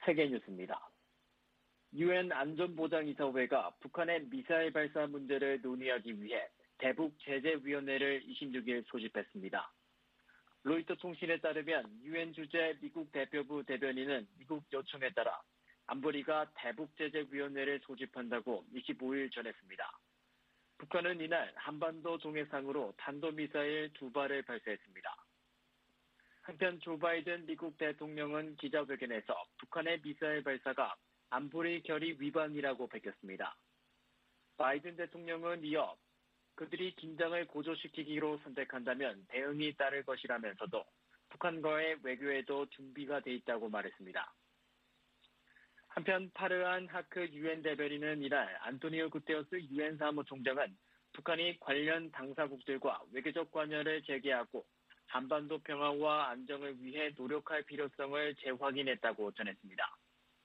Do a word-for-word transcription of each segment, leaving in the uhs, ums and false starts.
세계뉴스입니다. 유엔 안전보장이사회가 북한의 미사일 발사 문제를 논의하기 위해 대북 제재위원회를 이십육일 소집했습니다. 로이터 통신에 따르면 유엔 주재 미국 대표부 대변인은 미국 요청에 따라 안보리가 대북 제재위원회를 소집한다고 이십오일 전했습니다. 북한은 이날 한반도 동해상으로 탄도미사일 두 발을 발사했습니다. 한편 조 바이든 미국 대통령은 기자회견에서 북한의 미사일 발사가 안보리 결의 위반이라고 밝혔습니다. 바이든 대통령은 이어 그들이 긴장을 고조시키기로 선택한다면 대응이 따를 것이라면서도 북한과의 외교에도 준비가 돼 있다고 말했습니다. 한편 파르한 하크 유엔 대변인은 이날 안토니오 구테러스 유엔 사무총장은 북한이 관련 당사국들과 외교적 관여를 재개하고 한반도 평화와 안정을 위해 노력할 필요성을 재확인했다고 전했습니다.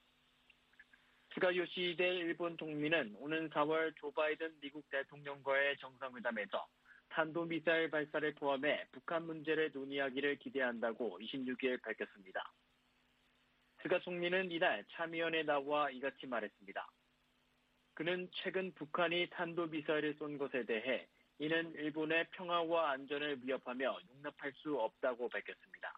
스가 요시히데 일본 총리는 오는 사월 조 바이든 미국 대통령과의 정상회담에서 탄도미사일 발사를 포함해 북한 문제를 논의하기를 기대한다고 이십육일 밝혔습니다. 스가 총리는 이날 참의원에 나와 이같이 말했습니다. 그는 최근 북한이 탄도미사일을 쏜 것에 대해 이는 일본의 평화와 안전을 위협하며 용납할 수 없다고 밝혔습니다.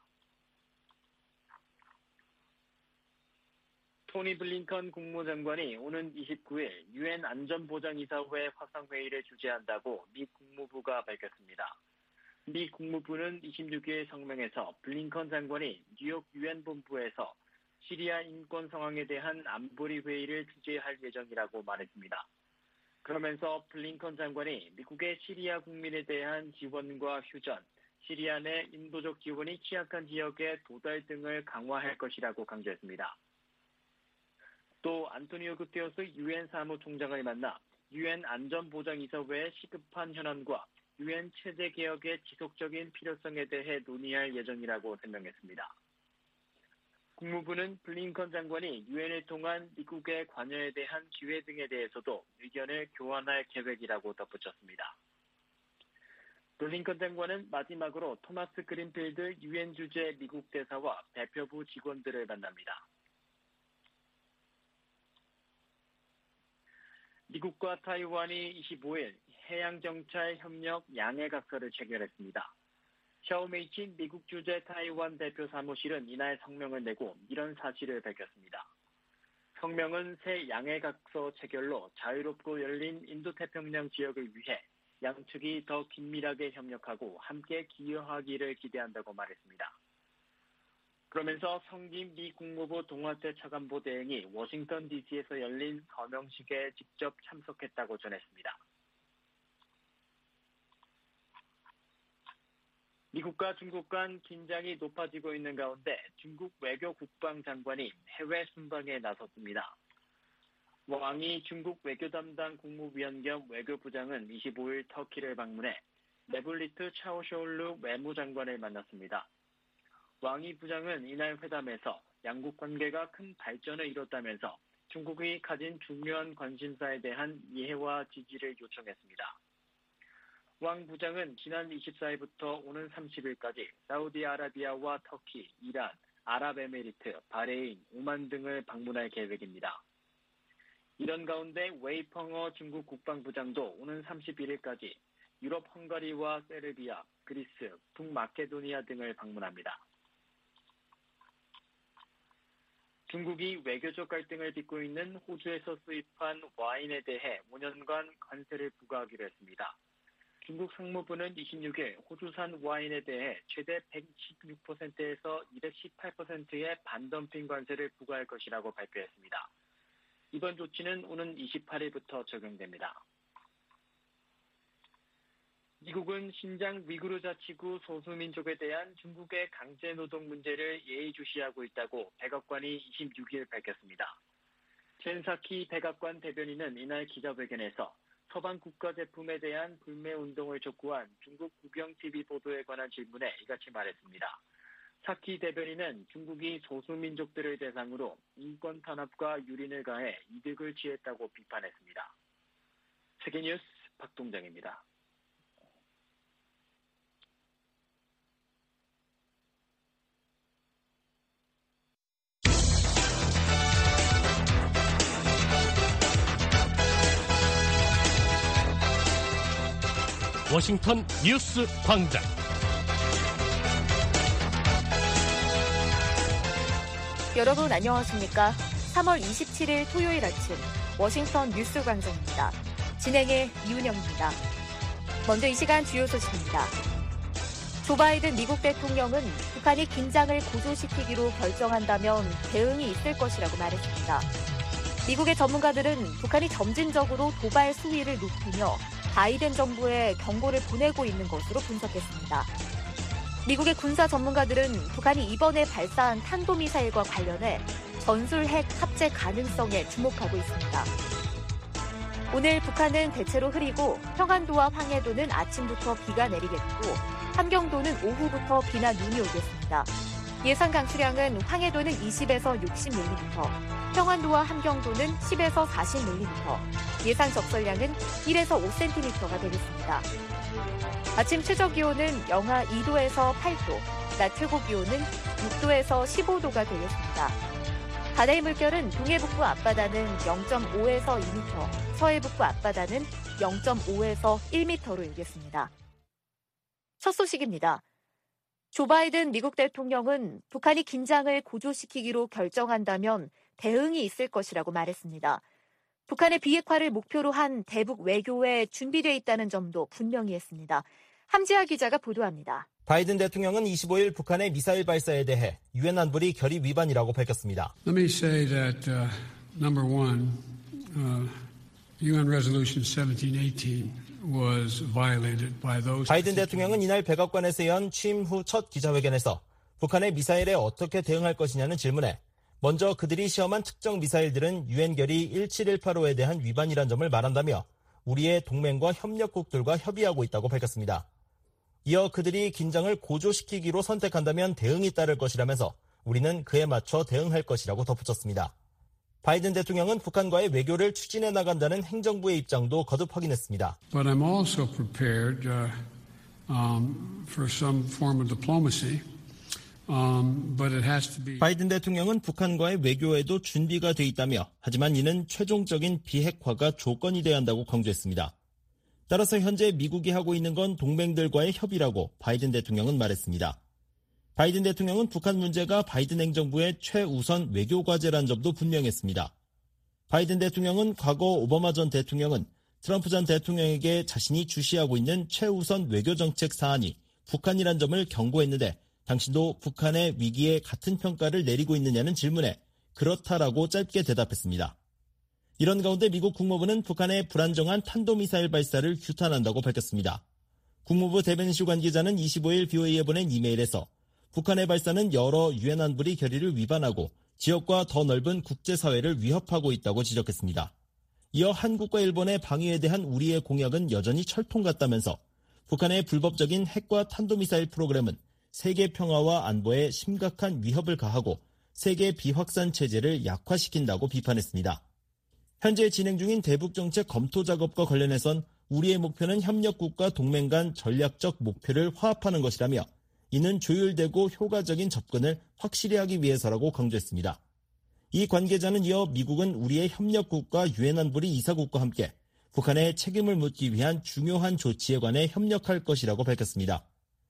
토니 블링컨 국무장관이 오는 이십구일 유엔 안전보장이사회 화상회의를 주재한다고 미 국무부가 밝혔습니다. 미 국무부는 이십육일 성명에서 블링컨 장관이 뉴욕 유엔 본부에서 시리아 인권 상황에 대한 안보리 회의를 주재할 예정이라고 말했습니다. 그러면서 블링컨 장관이 미국의 시리아 국민에 대한 지원과 휴전, 시리아 내 인도적 지원이 취약한 지역의 도달 등을 강화할 것이라고 강조했습니다. 또 안토니오 구테러스 유엔 사무총장을 만나 유엔 안전보장이사회의 시급한 현안과 유엔 체제 개혁의 지속적인 필요성에 대해 논의할 예정이라고 설명했습니다. 국무부는 블링컨 장관이 유엔을 통한 미국의 관여에 대한 기회 등에 대해서도 의견을 교환할 계획이라고 덧붙였습니다. 블링컨 장관은 마지막으로 토마스 그린필드 유엔 주재 미국 대사와 대표부 직원들을 만납니다. 미국과 타이완이 이십오일 해양정찰 협력 양해각서를 체결했습니다. 샤오메이친 미국 주재 타이완 대표 사무실은 이날 성명을 내고 이런 사실을 밝혔습니다. 성명은 새 양해각서 체결로 자유롭고 열린 인도태평양 지역을 위해 양측이 더 긴밀하게 협력하고 함께 기여하기를 기대한다고 말했습니다. 그러면서 성김 미 국무부 동아태 차관보 대행이 워싱턴 디씨에서 열린 서명식에 직접 참석했다고 전했습니다. 미국과 중국 간 긴장이 높아지고 있는 가운데 중국 외교 국방장관이 해외 순방에 나섰습니다. 왕이 중국 외교 담당 국무위원 겸 외교부장은 이십오일 터키를 방문해 메블리트 차오쇼울루 외무장관을 만났습니다. 왕이 부장은 이날 회담에서 양국 관계가 큰 발전을 이뤘다면서 중국이 가진 중요한 관심사에 대한 이해와 지지를 요청했습니다. 왕 부장은 지난 이십사일부터 오는 삼십일까지 사우디아라비아와 터키, 이란, 아랍에미리트, 바레인, 오만 등을 방문할 계획입니다. 이런 가운데 웨이펑어 중국 국방부장도 오는 삼십일일까지 유럽 헝가리와 세르비아, 그리스, 북마케도니아 등을 방문합니다. 중국이 외교적 갈등을 빚고 있는 호주에서 수입한 와인에 대해 오 년간 관세를 부과하기로 했습니다. 중국 상무부는 이십육일 호주산 와인에 대해 최대 백십육 퍼센트에서 이백십팔 퍼센트의 반덤핑 관세를 부과할 것이라고 발표했습니다. 이번 조치는 오는 이십팔일부터 적용됩니다. 미국은 신장 위구르 자치구 소수민족에 대한 중국의 강제노동 문제를 예의주시하고 있다고 백악관이 이십육일 밝혔습니다. 젠사키 백악관 대변인은 이날 기자회견에서 서방 국가 제품에 대한 불매운동을 촉구한 중국 국영티비 보도에 관한 질문에 이같이 말했습니다. 사키 대변인은 중국이 소수민족들을 대상으로 인권 탄압과 유린을 가해 이득을 취했다고 비판했습니다. 세계뉴스 박동정입니다. 워싱턴 뉴스 광장. 여러분 안녕하십니까? 삼월 이십칠일 토요일 아침 워싱턴 뉴스 광장입니다. 진행의 이은영입니다. 먼저 이 시간 주요 소식입니다. 조 바이든 미국 대통령은 북한이 긴장을 고조시키기로 결정한다면 대응이 있을 것이라고 말했습니다. 미국의 전문가들은 북한이 점진적으로 도발 수위를 높이며 바이든 정부에 경고를 보내고 있는 것으로 분석했습니다. 미국의 군사 전문가들은 북한이 이번에 발사한 탄도미사일과 관련해 전술핵 탑재 가능성에 주목하고 있습니다. 오늘 북한은 대체로 흐리고 평안도와 황해도는 아침부터 비가 내리겠고 함경도는 오후부터 비나 눈이 오겠습니다. 예상 강수량은 황해도는 이십에서 육십 밀리미터, 평안도와 함경도는 십에서 사십 밀리미터, 예상 적설량은 일에서 오 센티미터가 되겠습니다. 아침 최저기온은 영하 이도에서 팔도, 낮 최고기온은 육도에서 십오도가 되겠습니다. 바다의 물결은 동해북부 앞바다는 영점오에서 이 미터, 서해북부 앞바다는 영점오에서 일 미터로 일겠습니다. 첫 소식입니다. 조 바이든 미국 대통령은 북한이 긴장을 고조시키기로 결정한다면 대응이 있을 것이라고 말했습니다. 북한의 비핵화를 목표로 한 대북 외교에 준비되어 있다는 점도 분명히 했습니다. 함지아 기자가 보도합니다. 바이든 대통령은 이십오일 북한의 미사일 발사에 대해 유엔 안보리 결의 위반이라고 밝혔습니다. Let me say that uh, number one, uh, 유엔 Resolution seventeen eighteen was violated by those. 바이든 대통령은 이날 백악관에서 연 취임 후 첫 기자회견에서 북한의 미사일에 어떻게 대응할 것이냐는 질문에 먼저 그들이 시험한 특정 미사일들은 유엔 결의 일칠일팔오에 대한 위반이란 점을 말한다며 우리의 동맹과 협력국들과 협의하고 있다고 밝혔습니다. 이어 그들이 긴장을 고조시키기로 선택한다면 대응이 따를 것이라면서 우리는 그에 맞춰 대응할 것이라고 덧붙였습니다. 바이든 대통령은 북한과의 외교를 추진해 나간다는 행정부의 입장도 거듭 확인했습니다. But I'm also prepared uh, um, for some form of diplomacy. Um, but it has to be... 바이든 대통령은 북한과의 외교에도 준비가 돼 있다며 하지만 이는 최종적인 비핵화가 조건이 돼야 한다고 강조했습니다. 따라서 현재 미국이 하고 있는 건 동맹들과의 협의라고 바이든 대통령은 말했습니다. 바이든 대통령은 북한 문제가 바이든 행정부의 최우선 외교 과제란 점도 분명했습니다. 바이든 대통령은 과거 오바마 전 대통령은 트럼프 전 대통령에게 자신이 주시하고 있는 최우선 외교 정책 사안이 북한이란 점을 경고했는데 당신도 북한의 위기에 같은 평가를 내리고 있느냐는 질문에 그렇다라고 짧게 대답했습니다. 이런 가운데 미국 국무부는 북한의 불안정한 탄도미사일 발사를 규탄한다고 밝혔습니다. 국무부 대변인실 관계자는 이십오일 비오에이에 보낸 이메일에서 북한의 발사는 여러 유엔 안보리 결의를 위반하고 지역과 더 넓은 국제사회를 위협하고 있다고 지적했습니다. 이어 한국과 일본의 방위에 대한 우리의 공약은 여전히 철통 같다면서 북한의 불법적인 핵과 탄도미사일 프로그램은 세계 평화와 안보에 심각한 위협을 가하고 세계 비확산 체제를 약화시킨다고 비판했습니다. 현재 진행 중인 대북정책 검토 작업과 관련해선 우리의 목표는 협력국과 동맹 간 전략적 목표를 화합하는 것이라며 이는 조율되고 효과적인 접근을 확실히 하기 위해서라고 강조했습니다. 이 관계자는 이어 미국은 우리의 협력국과 유엔 안보리 이사국과 함께 북한의 책임을 묻기 위한 중요한 조치에 관해 협력할 것이라고 밝혔습니다.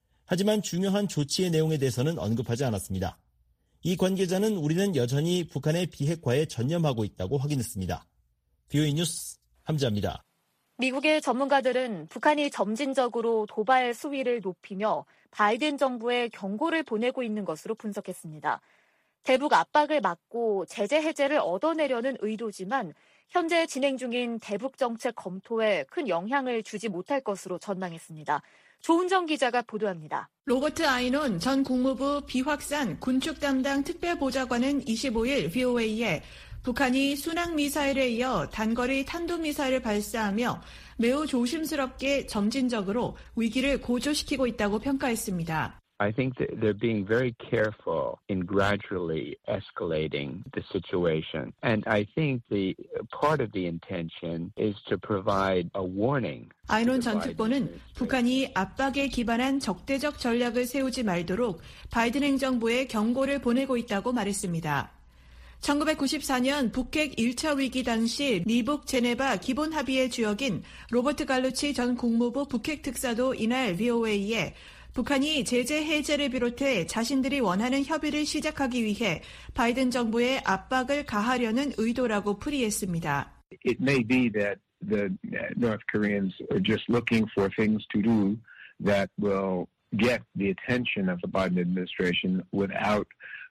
하지만 중요한 조치의 내용에 대해서는 언급하지 않았습니다. 이 관계자는 우리는 여전히 북한의 비핵화에 전념하고 있다고 확인했습니다. 비오에이 뉴스 함지아입니다. 미국의 전문가들은 북한이 점진적으로 도발 수위를 높이며 바이든 정부에 경고를 보내고 있는 것으로 분석했습니다. 대북 압박을 막고 제재 해제를 얻어내려는 의도지만 현재 진행 중인 대북 정책 검토에 큰 영향을 주지 못할 것으로 전망했습니다. 조은정 기자가 보도합니다. 로버트 아이논 전 국무부 비확산 군축 담당 특별보좌관은 이십오일 비오에이에 북한이 순항미사일에 이어 단거리 탄도미사일을 발사하며 매우 조심스럽게 점진적으로 위기를 고조시키고 있다고 평가했습니다. I think that they're being very careful in gradually escalating the situation. And I think the part of the intention is to provide a warning. 아이논 전 특보는 북한이 압박에 기반한 적대적 전략을 세우지 말도록 바이든 행정부에 경고를 보내고 있다고 말했습니다. 천구백구십사 년 북핵 일 차 위기 당시 미북 제네바 기본 합의의 주역인 로버트 갈루치 전 국무부 북핵 특사도 이날 브이오에이에 북한이 제재 해제를 비롯해 자신들이 원하는 협의를 시작하기 위해 바이든 정부에 압박을 가하려는 의도라고 풀이했습니다. It may be that the North Koreans are just looking for things to do that will get the attention of the Biden administration without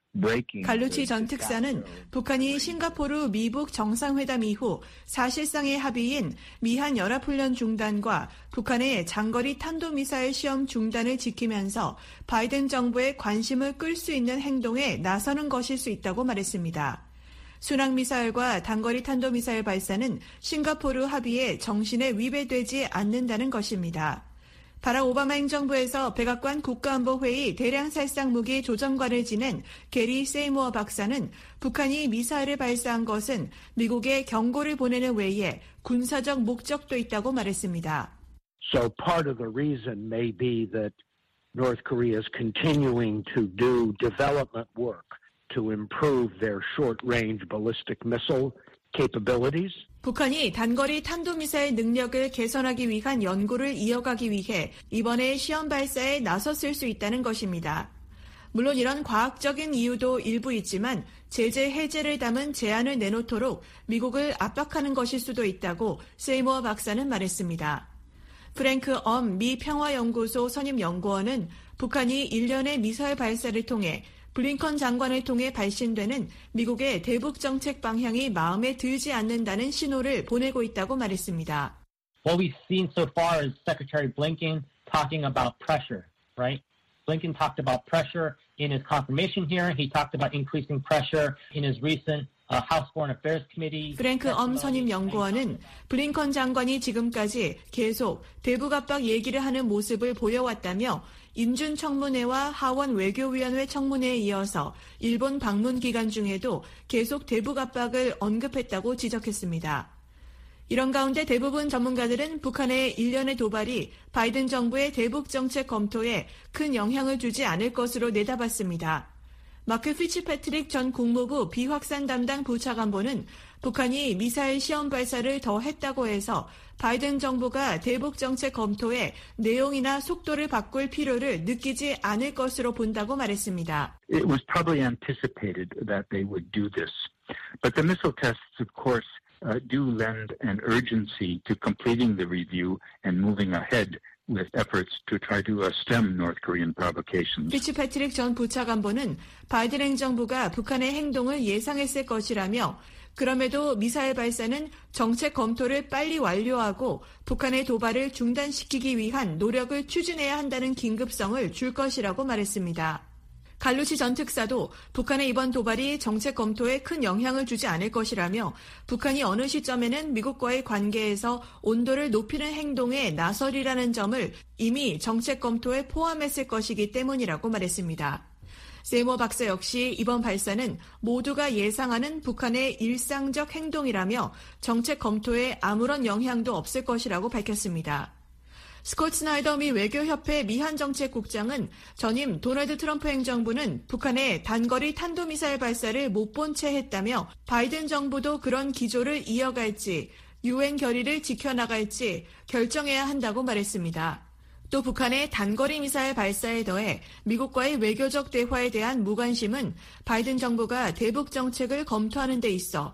갈루치 전 특사는 북한이 싱가포르 미북 정상회담 이후 사실상의 합의인 미한 연합훈련 중단과 북한의 장거리 탄도미사일 시험 중단을 지키면서 바이든 정부의 관심을 끌 수 있는 행동에 나서는 것일 수 있다고 말했습니다. 순항미사일과 단거리 탄도미사일 발사는 싱가포르 합의에 정신에 위배되지 않는다는 것입니다. 바락 오바마 행정부에서 백악관 국가안보회의 대량살상무기 조정관을 지낸 게리 세이모어 박사는 북한이 미사일을 발사한 것은 미국에 경고를 보내는 외에 군사적 목적도 있다고 말했습니다. So part of the reason may be that North Korea is continuing to do development work to improve their short-range ballistic missile capabilities. 북한이 단거리 탄도미사일 능력을 개선하기 위한 연구를 이어가기 위해 이번에 시험 발사에 나섰을 수 있다는 것입니다. 물론 이런 과학적인 이유도 일부 있지만 제재 해제를 담은 제안을 내놓도록 미국을 압박하는 것일 수도 있다고 세이모어 박사는 말했습니다. 프랭크 엄 미 평화연구소 선임 연구원은 북한이 일련의 미사일 발사를 통해 블링컨 장관을 통해 발신되는 미국의 대북 정책 방향이 마음에 들지 않는다는 신호를 보내고 있다고 말했습니다. What we've seen so far is Secretary Blinken talking about pressure, right? Blinken talked about pressure in his confirmation hearing. He talked about increasing pressure in his recent uh, House Foreign Affairs Committee. 프랭크 엄 선임 연구원은 블링컨 장관이 지금까지 계속 대북 압박 얘기를 하는 모습을 보여왔다며 인준 청문회와 하원 외교위원회 청문회에 이어서 일본 방문 기간 중에도 계속 대북 압박을 언급했다고 지적했습니다. 이런 가운데 대부분 전문가들은 북한의 일련의 도발이 바이든 정부의 대북 정책 검토에 큰 영향을 주지 않을 것으로 내다봤습니다. 마크 피츠패트릭 전 국무부 비확산 담당 부차관보는 북한이 미사일 시험 발사를 더 했다고 해서 바이든 정부가 대북 정책 검토에 내용이나 속도를 바꿀 필요를 느끼지 않을 것으로 본다고 말했습니다. It was probably anticipated that they would do this. But the missile tests, of course, uh, do lend an urgency to completing the review and moving ahead with efforts to try to stem North Korean provocations. 피츠패트릭 전 부차관보는 바이든 행정부가 북한의 행동을 예상했을 것이라며 그럼에도 미사일 발사는 정책 검토를 빨리 완료하고 북한의 도발을 중단시키기 위한 노력을 추진해야 한다는 긴급성을 줄 것이라고 말했습니다. 갈루치 전 특사도 북한의 이번 도발이 정책 검토에 큰 영향을 주지 않을 것이라며 북한이 어느 시점에는 미국과의 관계에서 온도를 높이는 행동에 나서리라는 점을 이미 정책 검토에 포함했을 것이기 때문이라고 말했습니다. 세이모어 박사 역시 이번 발사는 모두가 예상하는 북한의 일상적 행동이라며 정책 검토에 아무런 영향도 없을 것이라고 밝혔습니다. 스콧 스나이더 미 외교협회 미한정책국장은 전임 도널드 트럼프 행정부는 북한의 단거리 탄도미사일 발사를 못 본 채 했다며 바이든 정부도 그런 기조를 이어갈지 유엔 결의를 지켜나갈지 결정해야 한다고 말했습니다. 또 북한의 단거리 미사일 발사에 더해 미국과의 외교적 대화에 대한 무관심은 바이든 정부가 대북 정책을 검토하는 데 있어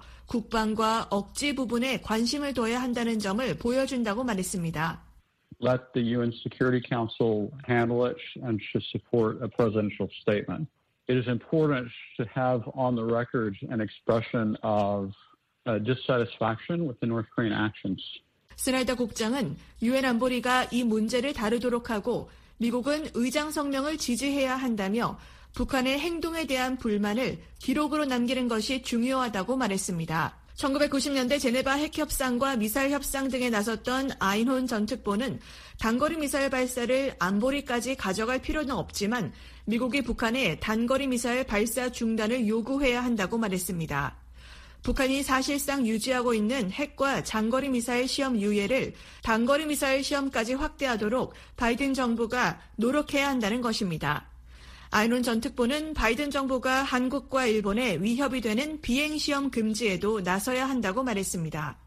국방과 억지 부분에 관심을 둬야 한다는 점을 보여준다고 말했습니다. Let the U N Security Council handle it and should support a presidential statement. It is important to have on the record an expression of uh, dissatisfaction with the North Korean actions. 스나이더 국장은 유엔 안보리가 이 문제를 다루도록 하고 미국은 의장 성명을 지지해야 한다며 북한의 행동에 대한 불만을 기록으로 남기는 것이 중요하다고 말했습니다. 천구백구십 년대 제네바 핵협상과 미사일 협상 등에 나섰던 아인혼 전 특보는 단거리 미사일 발사를 안보리까지 가져갈 필요는 없지만 미국이 북한의 단거리 미사일 발사 중단을 요구해야 한다고 말했습니다. 북한이 사실상 유지하고 있는 핵과 장거리 미사일 시험 유예를 단거리 미사일 시험까지 확대하도록 바이든 정부가 노력해야 한다는 것입니다. 아이논 전 특보는 바이든 정부가 한국과 일본에 위협이 되는 비행시험 금지에도 나서야 한다고 말했습니다.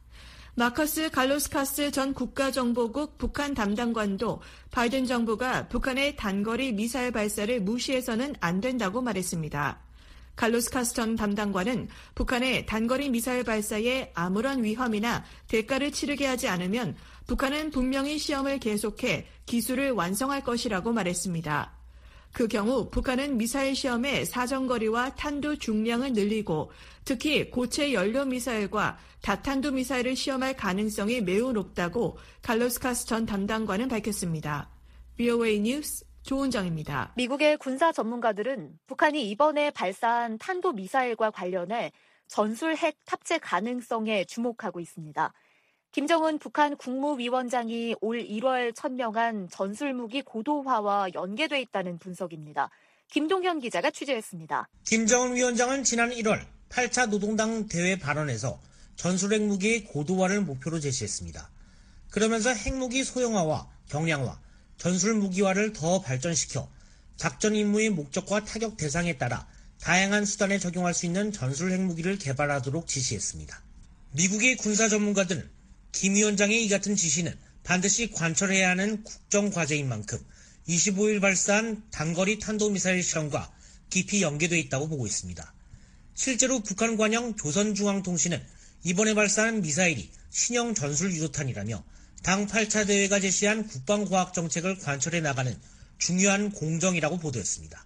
마커스 갈로스카스 전 국가정보국 북한 담당관도 바이든 정부가 북한의 단거리 미사일 발사를 무시해서는 안 된다고 말했습니다. 갈로스카스 전 담당관은 북한의 단거리 미사일 발사에 아무런 위험이나 대가를 치르게 하지 않으면 북한은 분명히 시험을 계속해 기술을 완성할 것이라고 말했습니다. 그 경우 북한은 미사일 시험의 사정거리와 탄두 중량을 늘리고 특히 고체 연료 미사일과 다탄두 미사일을 시험할 가능성이 매우 높다고 갈로스카스 전 담당관은 밝혔습니다. 브이오에이 뉴스 조은정입니다. 미국의 군사 전문가들은 북한이 이번에 발사한 탄도 미사일과 관련해 전술 핵 탑재 가능성에 주목하고 있습니다. 김정은 북한 국무위원장이 올 일월 천명한 전술무기 고도화와 연계돼 있다는 분석입니다. 김동현 기자가 취재했습니다. 김정은 위원장은 지난 일월 팔 차 노동당 대회 발언에서 전술핵 무기의 고도화를 목표로 제시했습니다. 그러면서 핵무기 소형화와 경량화, 전술무기화를 더 발전시켜 작전 임무의 목적과 타격 대상에 따라 다양한 수단에 적용할 수 있는 전술 핵무기를 개발하도록 지시했습니다. 미국의 군사 전문가들은 김 위원장의 이 같은 지시는 반드시 관철해야 하는 국정과제인 만큼 이십오일 발사한 단거리 탄도미사일 실험과 깊이 연계되어 있다고 보고 있습니다. 실제로 북한 관영 조선중앙통신은 이번에 발사한 미사일이 신형 전술유도탄이라며 당 팔 차 대회가 제시한 국방과학정책을 관철해 나가는 중요한 공정이라고 보도했습니다.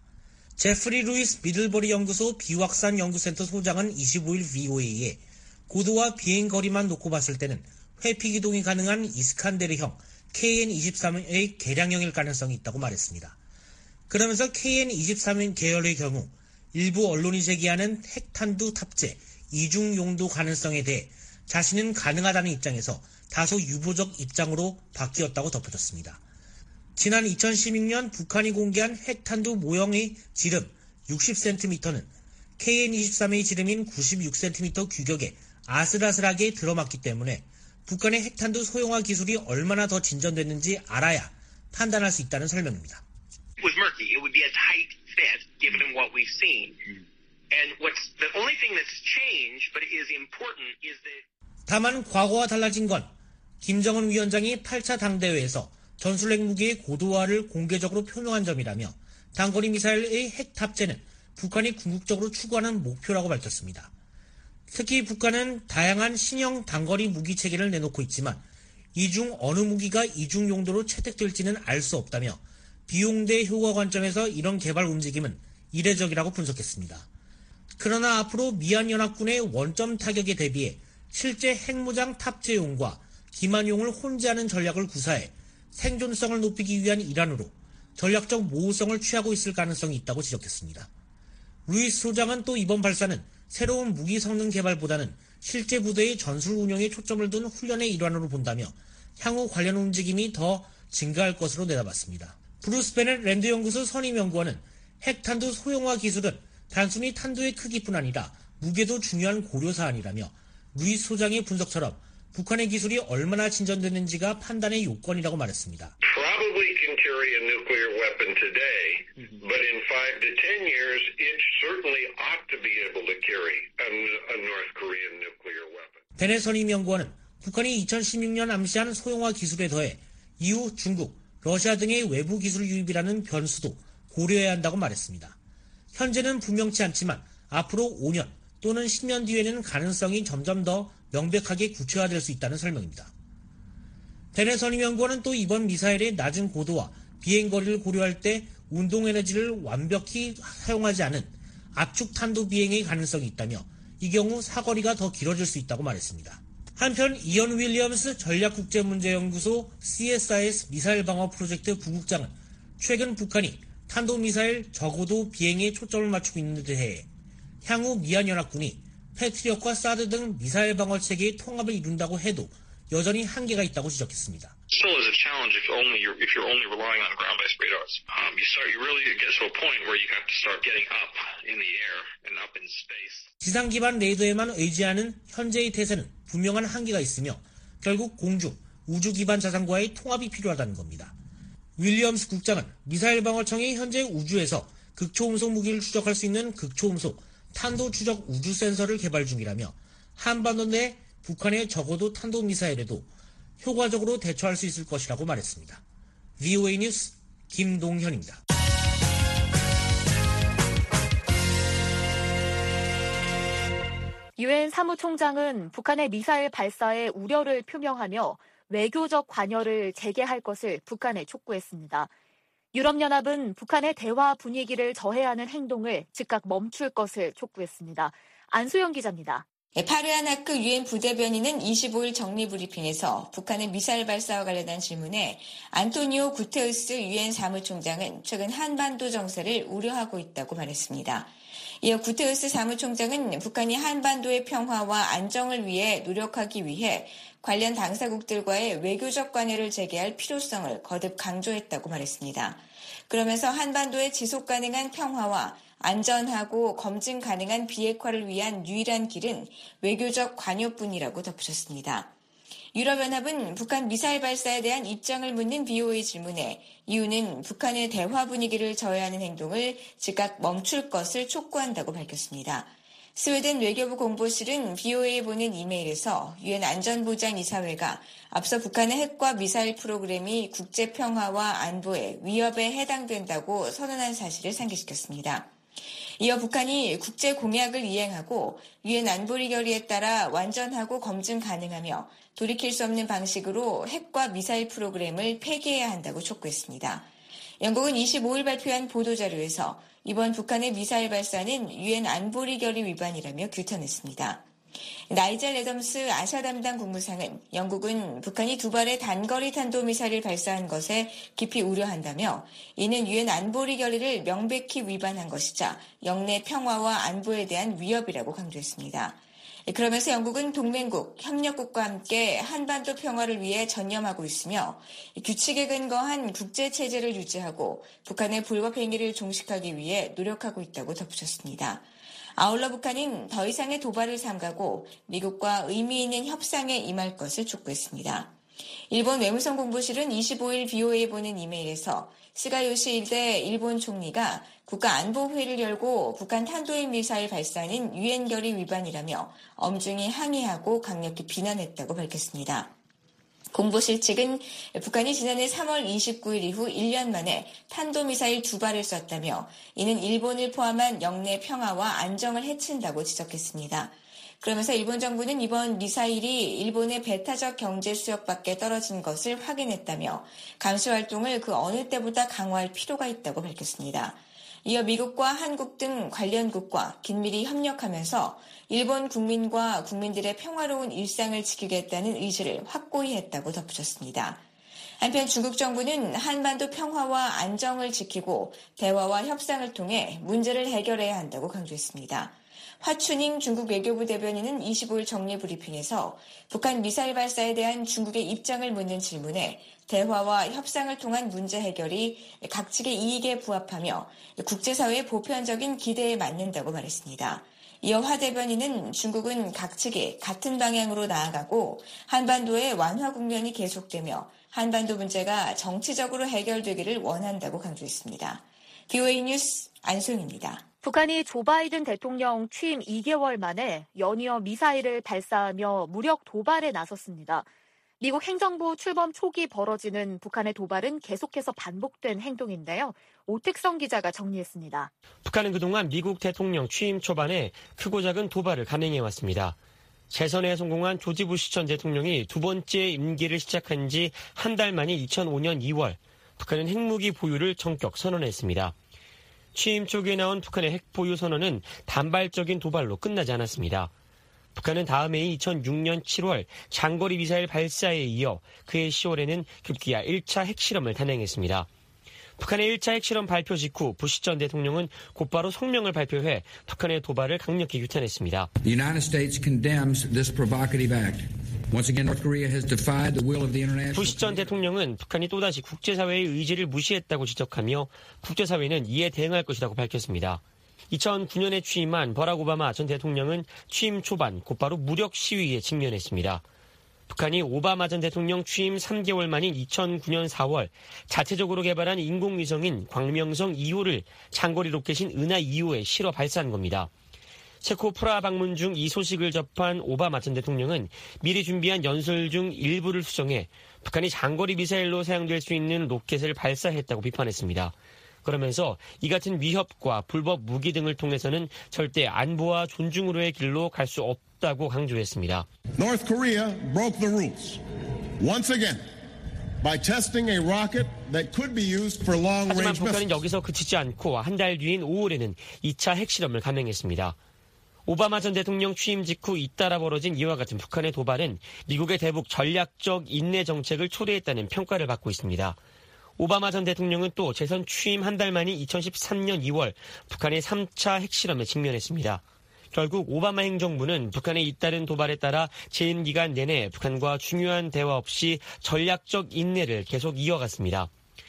제프리 루이스 미들버리 연구소 비확산 연구센터 소장은 이십오일 브이오에이에 고도와 비행거리만 놓고 봤을 때는 회피기동이 가능한 이스칸데르형 케이엔 이십삼의 개량형일 가능성이 있다고 말했습니다. 그러면서 케이엔 이십삼 계열의 경우 일부 언론이 제기하는 핵탄두 탑재 이중 용도 가능성에 대해 자신은 가능하다는 입장에서 다소 유보적 입장으로 바뀌었다고 덧붙였습니다. 지난 이천십육년 북한이 공개한 핵탄두 모형의 지름 육십 센티미터는 케이엔 이십삼의 지름인 구십육 센티미터 규격에 아슬아슬하게 들어맞기 때문에 북한의 핵탄두 소형화 기술이 얼마나 더 진전됐는지 알아야 판단할 수 있다는 설명입니다. It was murky. It would be a tight fit given what we've seen. And what's the only thing that's changed, but is important, is that 다만 과거와 달라진 건 김정은 위원장이 팔 차 당대회에서 전술핵 무기의 고도화를 공개적으로 표명한 점이라며 단거리 미사일의 핵 탑재는 북한이 궁극적으로 추구하는 목표라고 밝혔습니다. 특히 북한은 다양한 신형 단거리 무기 체계를 내놓고 있지만 이 중 어느 무기가 이중 용도로 채택될지는 알 수 없다며 비용 대 효과 관점에서 이런 개발 움직임은 이례적이라고 분석했습니다. 그러나 앞으로 미얀연합군의 원점 타격에 대비해 실제 핵무장 탑재용과 기만용을 혼재하는 전략을 구사해 생존성을 높이기 위한 일환으로 전략적 모호성을 취하고 있을 가능성이 있다고 지적했습니다. 루이스 소장은 또 이번 발사는 새로운 무기 성능 개발보다는 실제 부대의 전술 운영에 초점을 둔 훈련의 일환으로 본다며 향후 관련 움직임이 더 증가할 것으로 내다봤습니다. 브루스 베넷 랜드 연구소 선임 연구원은 핵탄두 소형화 기술은 단순히 탄두의 크기뿐 아니라 무게도 중요한 고려사안이라며 루이스 소장의 분석처럼 북한의 기술이 얼마나 진전됐는지가 판단의 요건이라고 말했습니다. Probably can carry a nuclear weapon today, but in five to ten years, it certainly ought to be able to carry a, a North Korean nuclear weapon. 베넷 선임 연구원은 북한이 이천십육년 암시한 소형화 기술에 더해 이후 중국, 러시아 등의 외부 기술 유입이라는 변수도 고려해야 한다고 말했습니다. 현재는 분명치 않지만 앞으로 오 년 또는 십 년 뒤에는 가능성이 점점 더 명백하게 구체화될 수 있다는 설명입니다. 베넷 선임 연구원은 또 이번 미사일의 낮은 고도와 비행거리를 고려할 때 운동에너지를 완벽히 사용하지 않은 압축 탄도 비행의 가능성이 있다며 이 경우 사거리가 더 길어질 수 있다고 말했습니다. 한편 이언 윌리엄스 전략국제문제연구소 씨에스아이에스 미사일 방어 프로젝트 부국장은 최근 북한이 탄도미사일 저고도 비행에 초점을 맞추고 있는 데 대해 향후 미얀연합군이 패트리엇과 사드 등 미사일 방어 체계의 통합을 이룬다고 해도 여전히 한계가 있다고 지적했습니다. Still is a challenge if only you're, if you're only relying on ground-based radars. Um, you start, you really get to a point where you have to start getting up in the air and up in space. 지상 기반 레이더에만 의지하는 현재의 태세는 분명한 한계가 있으며 결국 공중, 우주 기반 자산과의 통합이 필요하다는 겁니다. 윌리엄스 국장은 미사일 방어청이 현재 우주에서 극초음속 무기를 추적할 수 있는 극초음속 탄도 추적 우주 센서를 개발 중이라며 한반도 내 북한의 적어도 탄도미사일에도 효과적으로 대처할 수 있을 것이라고 말했습니다. 브이오에이 뉴스 김동현입니다. 유엔 사무총장은 북한의 미사일 발사에 우려를 표명하며 외교적 관여를 재개할 것을 북한에 촉구했습니다. 유럽연합은 북한의 대화 분위기를 저해하는 행동을 즉각 멈출 것을 촉구했습니다. 안소영 기자입니다. 파르아나크 유엔 부대변인은 이십오일 정례브리핑에서 북한의 미사일 발사와 관련한 질문에 안토니오 구테우스 유엔 사무총장은 최근 한반도 정세를 우려하고 있다고 말했습니다. 이어 구테우스 사무총장은 북한이 한반도의 평화와 안정을 위해 노력하기 위해 관련 당사국들과의 외교적 관여를 재개할 필요성을 거듭 강조했다고 말했습니다. 그러면서 한반도의 지속 가능한 평화와 안전하고 검증 가능한 비핵화를 위한 유일한 길은 외교적 관여뿐이라고 덧붙였습니다. 유럽연합은 북한 미사일 발사에 대한 입장을 묻는 브이오에이 질문에 이유는 북한의 대화 분위기를 저해하는 행동을 즉각 멈출 것을 촉구한다고 밝혔습니다. 스웨덴 외교부 공보실은 브이오에이에 보낸 이메일에서 유엔 안전보장이사회가 앞서 북한의 핵과 미사일 프로그램이 국제 평화와 안보에 위협에 해당된다고 선언한 사실을 상기시켰습니다. 이어 북한이 국제 공약을 이행하고 유엔 안보리 결의에 따라 완전하고 검증 가능하며 돌이킬 수 없는 방식으로 핵과 미사일 프로그램을 폐기해야 한다고 촉구했습니다. 영국은 이십오일 발표한 보도자료에서 이번 북한의 미사일 발사는 유엔 안보리 결의 위반이라며 규탄했습니다. 나이젤 애덤스 아시아 담당 국무상은 영국은 북한이 두 발의 단거리 탄도미사일을 발사한 것에 깊이 우려한다며 이는 유엔 안보리 결의를 명백히 위반한 것이자 영내 평화와 안보에 대한 위협이라고 강조했습니다. 그러면서 영국은 동맹국, 협력국과 함께 한반도 평화를 위해 전념하고 있으며 규칙에 근거한 국제체제를 유지하고 북한의 불법 행위를 종식하기 위해 노력하고 있다고 덧붙였습니다. 아울러 북한은 더 이상의 도발을 삼가고 미국과 의미 있는 협상에 임할 것을 촉구했습니다. 일본 외무성 공보실은 이십오일 브이오에이에 보낸 이메일에서 스가 요시히데 일본 총리가 국가안보회의를 열고 북한 탄도의 미사일 발사는 유엔 결의 위반이라며 엄중히 항의하고 강력히 비난했다고 밝혔습니다. 공보실 측은 북한이 지난해 삼월 이십구일 이후 일 년 만에 탄도미사일 두 발을 쐈다며 이는 일본을 포함한 영내 평화와 안정을 해친다고 지적했습니다. 그러면서 일본 정부는 이번 미사일이 일본의 배타적 경제 수역 밖에 떨어진 것을 확인했다며 감시 활동을 그 어느 때보다 강화할 필요가 있다고 밝혔습니다. 이어 미국과 한국 등 관련국과 긴밀히 협력하면서 일본 국민과 국민들의 평화로운 일상을 지키겠다는 의지를 확고히 했다고 덧붙였습니다. 한편 중국 정부는 한반도 평화와 안정을 지키고 대화와 협상을 통해 문제를 해결해야 한다고 강조했습니다. 화춘잉 중국 외교부 대변인은 이십오일 정례브리핑에서 북한 미사일 발사에 대한 중국의 입장을 묻는 질문에 대화와 협상을 통한 문제 해결이 각 측의 이익에 부합하며 국제사회의 보편적인 기대에 맞는다고 말했습니다. 이어 화 대변인은 중국은 각 측이 같은 방향으로 나아가고 한반도의 완화 국면이 계속되며 한반도 문제가 정치적으로 해결되기를 원한다고 강조했습니다. 브이오에이 뉴스 안소영입니다. 북한이 조 바이든 대통령 취임 이 개월 만에 연이어 미사일을 발사하며 무력 도발에 나섰습니다. 미국 행정부 출범 초기 벌어지는 북한의 도발은 계속해서 반복된 행동인데요. 오택성 기자가 정리했습니다. 북한은 그동안 미국 대통령 취임 초반에 크고 작은 도발을 감행해왔습니다. 재선에 성공한 조지 부시 전 대통령이 두 번째 임기를 시작한 지 한 달 만인 이천오년 이월, 북한은 핵무기 보유를 전격 선언했습니다. 취임 초기에 나온 북한의 핵 보유 선언은 단발적인 도발로 끝나지 않았습니다. 북한은 다음 해인 이천육년 칠월 장거리 미사일 발사에 이어 그해 시월에는 급기야 일 차 핵실험을 단행했습니다. 북한의 일 차 핵실험 발표 직후 부시 전 대통령은 곧바로 성명을 발표해 북한의 도발을 강력히 규탄했습니다. The United States condemns this provocative act. Once again, North Korea has defied the will of the international. 부시 전 대통령은 북한이 또다시 국제사회의 의지를 무시했다고 지적하며 국제사회는 이에 대응할 것이라고 밝혔습니다. 이천구년에 취임한 버락 오바마 전 대통령은 취임 초반 곧바로 무력 시위에 직면했습니다. 북한이 오바마 전 대통령 취임 삼 개월 만인 이천구 년 사월 자체적으로 개발한 인공위성인 광명성 이 호를 장거리 로켓인 은하 이 호에 실어 발사한 겁니다. 체코 프라하 방문 중 이 소식을 접한 오바마 전 대통령은 미리 준비한 연설 중 일부를 수정해 북한이 장거리 미사일로 사용될 수 있는 로켓을 발사했다고 비판했습니다. 그러면서 이 같은 위협과 불법 무기 등을 통해서는 절대 안보와 존중으로의 길로 갈 수 없다고 강조했습니다. North Korea broke the rules once again by testing a rocket that could be used for long range missiles. 하지만 북한은 여기서 그치지 않고 한 달 뒤인 오월에는 이 차 핵실험을 감행했습니다. 오바마 전 대통령 취임 직후 잇따라 벌어진 이와 같은 북한의 도발은 미국의 대북 전략적 인내 정책을 초래했다는 평가를 받고 있습니다. 오바마 전 대통령은 또 재선 취임 한 달 만인 이천십삼 년 이월 북한의 삼 차 핵실험에 직면했습니다. 결국 오바마 행정부는 북한의 잇따른 도발에 따라 재임 기간 내내 북한과 중요한 대화 없이 전략적 인내를 계속 이어갔습니다.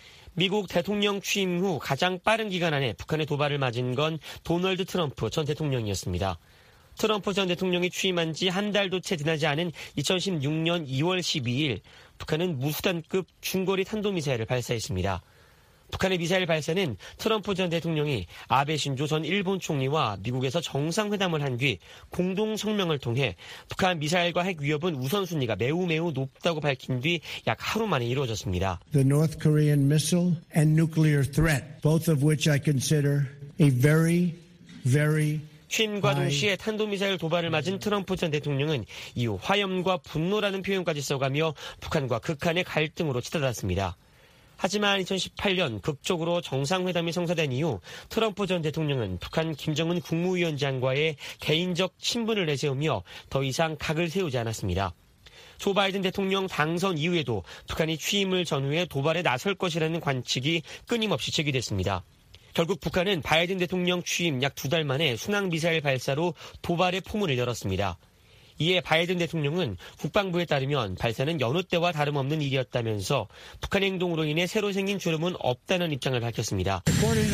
미국 대통령 취임 후 가장 빠른 기간 안에 북한의 도발을 맞은 건 도널드 트럼프 전 대통령이었습니다. 트럼프 전 대통령이 취임한 지 한 달도 채 지나지 않은 이천십육 년 이월 십이일 북한은 무수단급 중거리 탄도미사일을 발사했습니다. 북한의 미사일 발사는 트럼프 전 대통령이 아베 신조 전 일본 총리와 미국에서 정상회담을 한 뒤 공동 성명을 통해 북한 미사일과 핵 위협은 우선순위가 매우 매우 높다고 밝힌 뒤 약 하루 만에 이루어졌습니다. The North Korean missile and nuclear threat, both of which I consider a very, very 취임과 동시에 탄도미사일 도발을 맞은 트럼프 전 대통령은 이후 화염과 분노라는 표현까지 써가며 북한과 극한의 갈등으로 치닫았습니다. 하지만 이천십팔 년 극적으로 정상회담이 성사된 이후 트럼프 전 대통령은 북한 김정은 국무위원장과의 개인적 친분을 내세우며 더 이상 각을 세우지 않았습니다. 조 바이든 대통령 당선 이후에도 북한이 취임을 전후해 도발에 나설 것이라는 관측이 끊임없이 제기됐습니다. 결국 북한은 바이든 대통령 취임 약 두 달 만에 순항미사일 발사로 도발의 포문을 열었습니다. 이에 바이든 대통령은 국방부에 따르면 발사는 여느 때와 다름없는 일이었다면서 북한의 행동으로 인해 새로 생긴 주름은 없다는 입장을 밝혔습니다.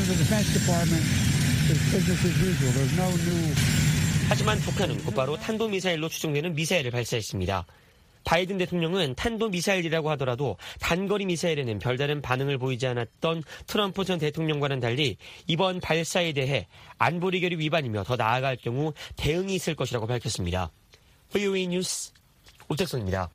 하지만 북한은 곧바로 탄도미사일로 추정되는 미사일을 발사했습니다. 바이든 대통령은 탄도미사일이라고 하더라도 단거리 미사일에는 별다른 반응을 보이지 않았던 트럼프 전 대통령과는 달리 이번 발사에 대해 안보리결의 위반이며 더 나아갈 경우 대응이 있을 것이라고 밝혔습니다. 브이오에이 뉴스 오택성입니다.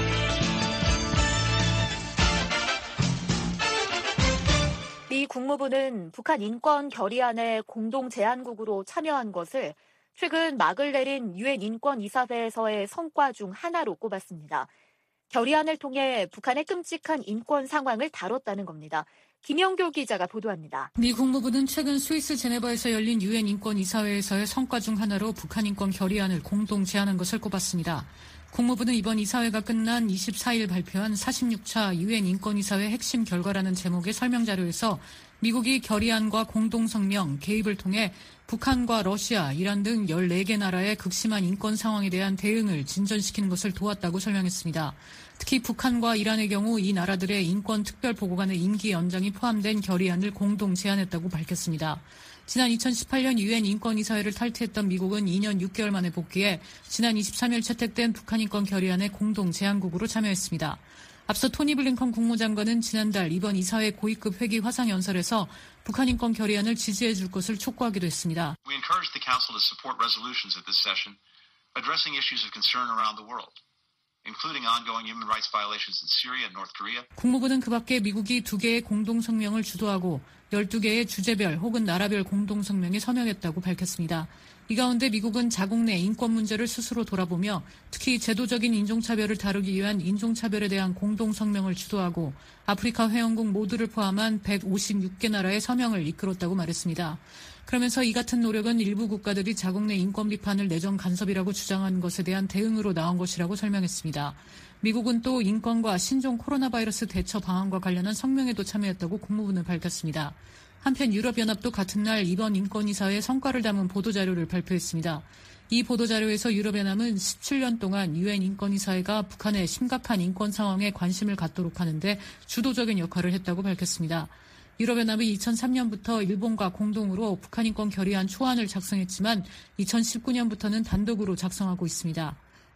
미 국무부는 북한 인권 결의안에 공동 제안국으로 참여한 것을 최근 막을 내린 유엔 인권이사회에서의 성과 중 하나로 꼽았습니다. 결의안을 통해 북한의 끔찍한 인권 상황을 다뤘다는 겁니다. 김영교 기자가 보도합니다. 미 국무부는 최근 스위스 제네바에서 열린 유엔 인권이사회에서의 성과 중 하나로 북한 인권 결의안을 공동 제안한 것을 꼽았습니다. 국무부는 이번 이사회가 끝난 이십사일 발표한 사십육 차 유엔 인권이사회 핵심 결과라는 제목의 설명자료에서 미국이 결의안과 공동성명, 개입을 통해 북한과 러시아, 이란 등 열네 개 나라의 극심한 인권 상황에 대한 대응을 진전시키는 것을 도왔다고 설명했습니다. 특히 북한과 이란의 경우 이 나라들의 인권 특별보고관의 임기 연장이 포함된 결의안을 공동 제안했다고 밝혔습니다. 지난 이천십팔 년 유엔 인권이사회를 탈퇴했던 미국은 이 년 육 개월 만에 복귀해 지난 이십삼 일 채택된 북한 인권 결의안의 공동 제안국으로 참여했습니다. 앞서 토니 블링컨 국무장관은 지난달 이번 이사회 고위급 회기 화상연설에서 북한 인권 결의안을 지지해 줄 것을 촉구하기도 했습니다. We encourage the Council to support resolutions at this session addressing issues of concern around the world, including ongoing human rights violations in Syria and North Korea. 국무부는 그 밖에 미국이 두 개의 공동성명을 주도하고 열두 개의 주제별 혹은 나라별 공동성명에 서명했다고 밝혔습니다. 이 가운데 미국은 자국 내 인권 문제를 스스로 돌아보며 특히 제도적인 인종차별을 다루기 위한 인종차별에 대한 공동성명을 주도하고 아프리카 회원국 모두를 포함한 백오십육 개 나라의 서명을 이끌었다고 말했습니다. 그러면서 이 같은 노력은 일부 국가들이 자국 내 인권 비판을 내정 간섭이라고 주장한 것에 대한 대응으로 나온 것이라고 설명했습니다. 미국은 또 인권과 신종 코로나 바이러스 대처 방안과 관련한 성명에도 참여했다고 국무부는 밝혔습니다. 한편 유럽연합도 같은 날 이번 인권이사회의 성과를 담은 보도자료를 발표했습니다. 이 보도자료에서 유럽연합은 십칠 년 동안 유엔 인권이사회가 북한의 심각한 인권 상황에 관심을 갖도록 하는데 주도적인 역할을 했다고 밝혔습니다. 유럽연합이 이천삼 년부터 일본과 공동으로 북한 인권 결의안 초안을 작성했지만 이천십구 년부터는 단독으로 작성하고 있습니다.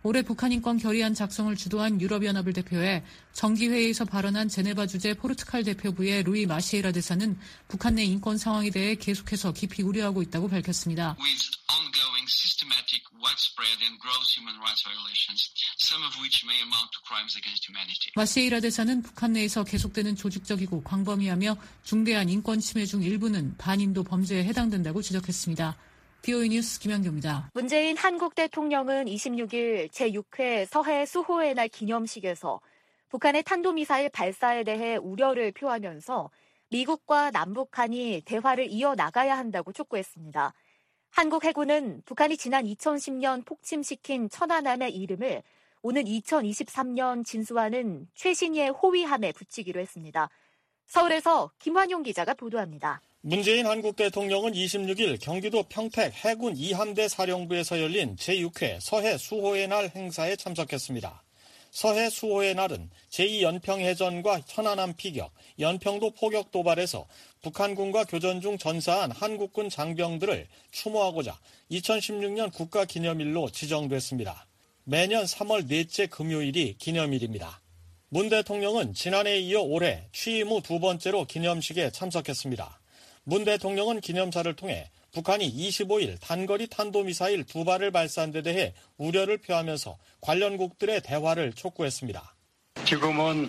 올해 북한 인권 결의안 작성을 주도한 유럽연합을 대표해 정기회의에서 발언한 제네바 주재 포르투갈 대표부의 루이 마시에라 대사는 북한 내 인권 상황에 대해 계속해서 깊이 우려하고 있다고 밝혔습니다. With ongoing systematic, widespread and gross human rights violations, some of which may amount to crimes against humanity. 마시에라 대사는 북한 내에서 계속되는 조직적이고 광범위하며 중대한 인권 침해 중 일부는 반인도 범죄에 해당된다고 지적했습니다. 비오이 뉴스 김현규입니다. 문재인 한국 대통령은 이십육일 제육 회 서해 수호의 날 기념식에서 북한의 탄도미사일 발사에 대해 우려를 표하면서 미국과 남북한이 대화를 이어나가야 한다고 촉구했습니다. 한국 해군은 북한이 지난 이천십 년 폭침시킨 천안함의 이름을 오는 이천이십삼 년 진수하는 최신의 호위함에 붙이기로 했습니다. 서울에서 김환용 기자가 보도합니다. 문재인 한국 대통령은 이십육일 경기도 평택 해군 이 함대 사령부에서 열린 제육 회 서해 수호의 날 행사에 참석했습니다. 서해 수호의 날은 제이 연평해전과 천안함 피격, 연평도 포격 도발에서 북한군과 교전 중 전사한 한국군 장병들을 추모하고자 이천십육 년 국가기념일로 지정됐습니다. 매년 삼월 넷째 금요일이 기념일입니다. 문 대통령은 지난해에 이어 올해 취임 후 두 번째로 기념식에 참석했습니다. 문 대통령은 기념사를 통해 북한이 이십오일 단거리 탄도미사일 두 발을 발사한 데 대해 우려를 표하면서 관련국들의 대화를 촉구했습니다. 지금은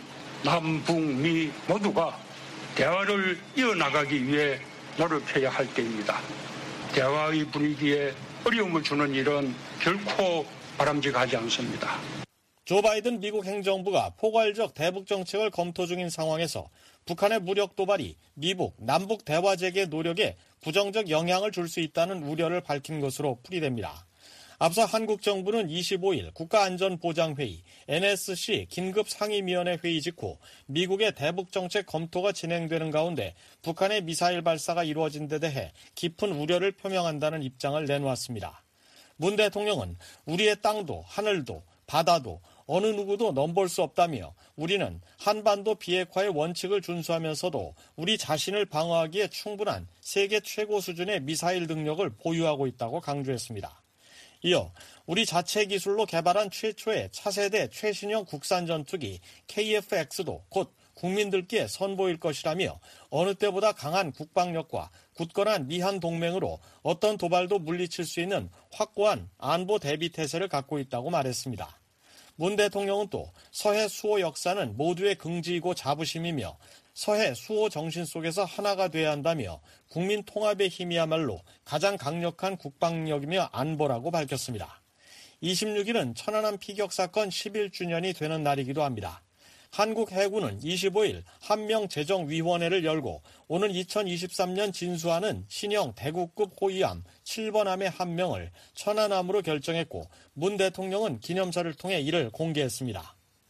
남북미 모두가 대화를 이어나가기 위해 노력해야 할 때입니다. 대화의 분위기에 어려움을 주는 일은 결코 바람직하지 않습니다. 조 바이든 미국 행정부가 포괄적 대북 정책을 검토 중인 상황에서 북한의 무력 도발이 미북, 남북 대화 재개 노력에 부정적 영향을 줄 수 있다는 우려를 밝힌 것으로 풀이됩니다. 앞서 한국 정부는 이십오일 국가안전보장회의 엔에스씨 긴급상임위원회 회의 직후 미국의 대북 정책 검토가 진행되는 가운데 북한의 미사일 발사가 이루어진 데 대해 깊은 우려를 표명한다는 입장을 내놓았습니다. 문 대통령은 우리의 땅도 하늘도 바다도 어느 누구도 넘볼 수 없다며 우리는 한반도 비핵화의 원칙을 준수하면서도 우리 자신을 방어하기에 충분한 세계 최고 수준의 미사일 능력을 보유하고 있다고 강조했습니다. 이어 우리 자체 기술로 개발한 최초의 차세대 최신형 국산 전투기 케이에프엑스도 곧 국민들께 선보일 것이라며 어느 때보다 강한 국방력과 굳건한 미한 동맹으로 어떤 도발도 물리칠 수 있는 확고한 안보 대비 태세를 갖고 있다고 말했습니다. 문 대통령은 또 서해 수호 역사는 모두의 긍지이고 자부심이며 서해 수호 정신 속에서 하나가 돼야 한다며 국민 통합의 힘이야말로 가장 강력한 국방력이며 안보라고 밝혔습니다. 이십육일은 천안함 피격 사건 십일 주년이 되는 날이기도 합니다. 한국 해군은 이십오일 한명제정위원회를 열고 오는 이천이십삼 년 진수하는 신형 대구급 호위함 칠 번함의 한 명을 천안함으로 결정했고 문 대통령은 기념사를 통해 이를 공개했습니다.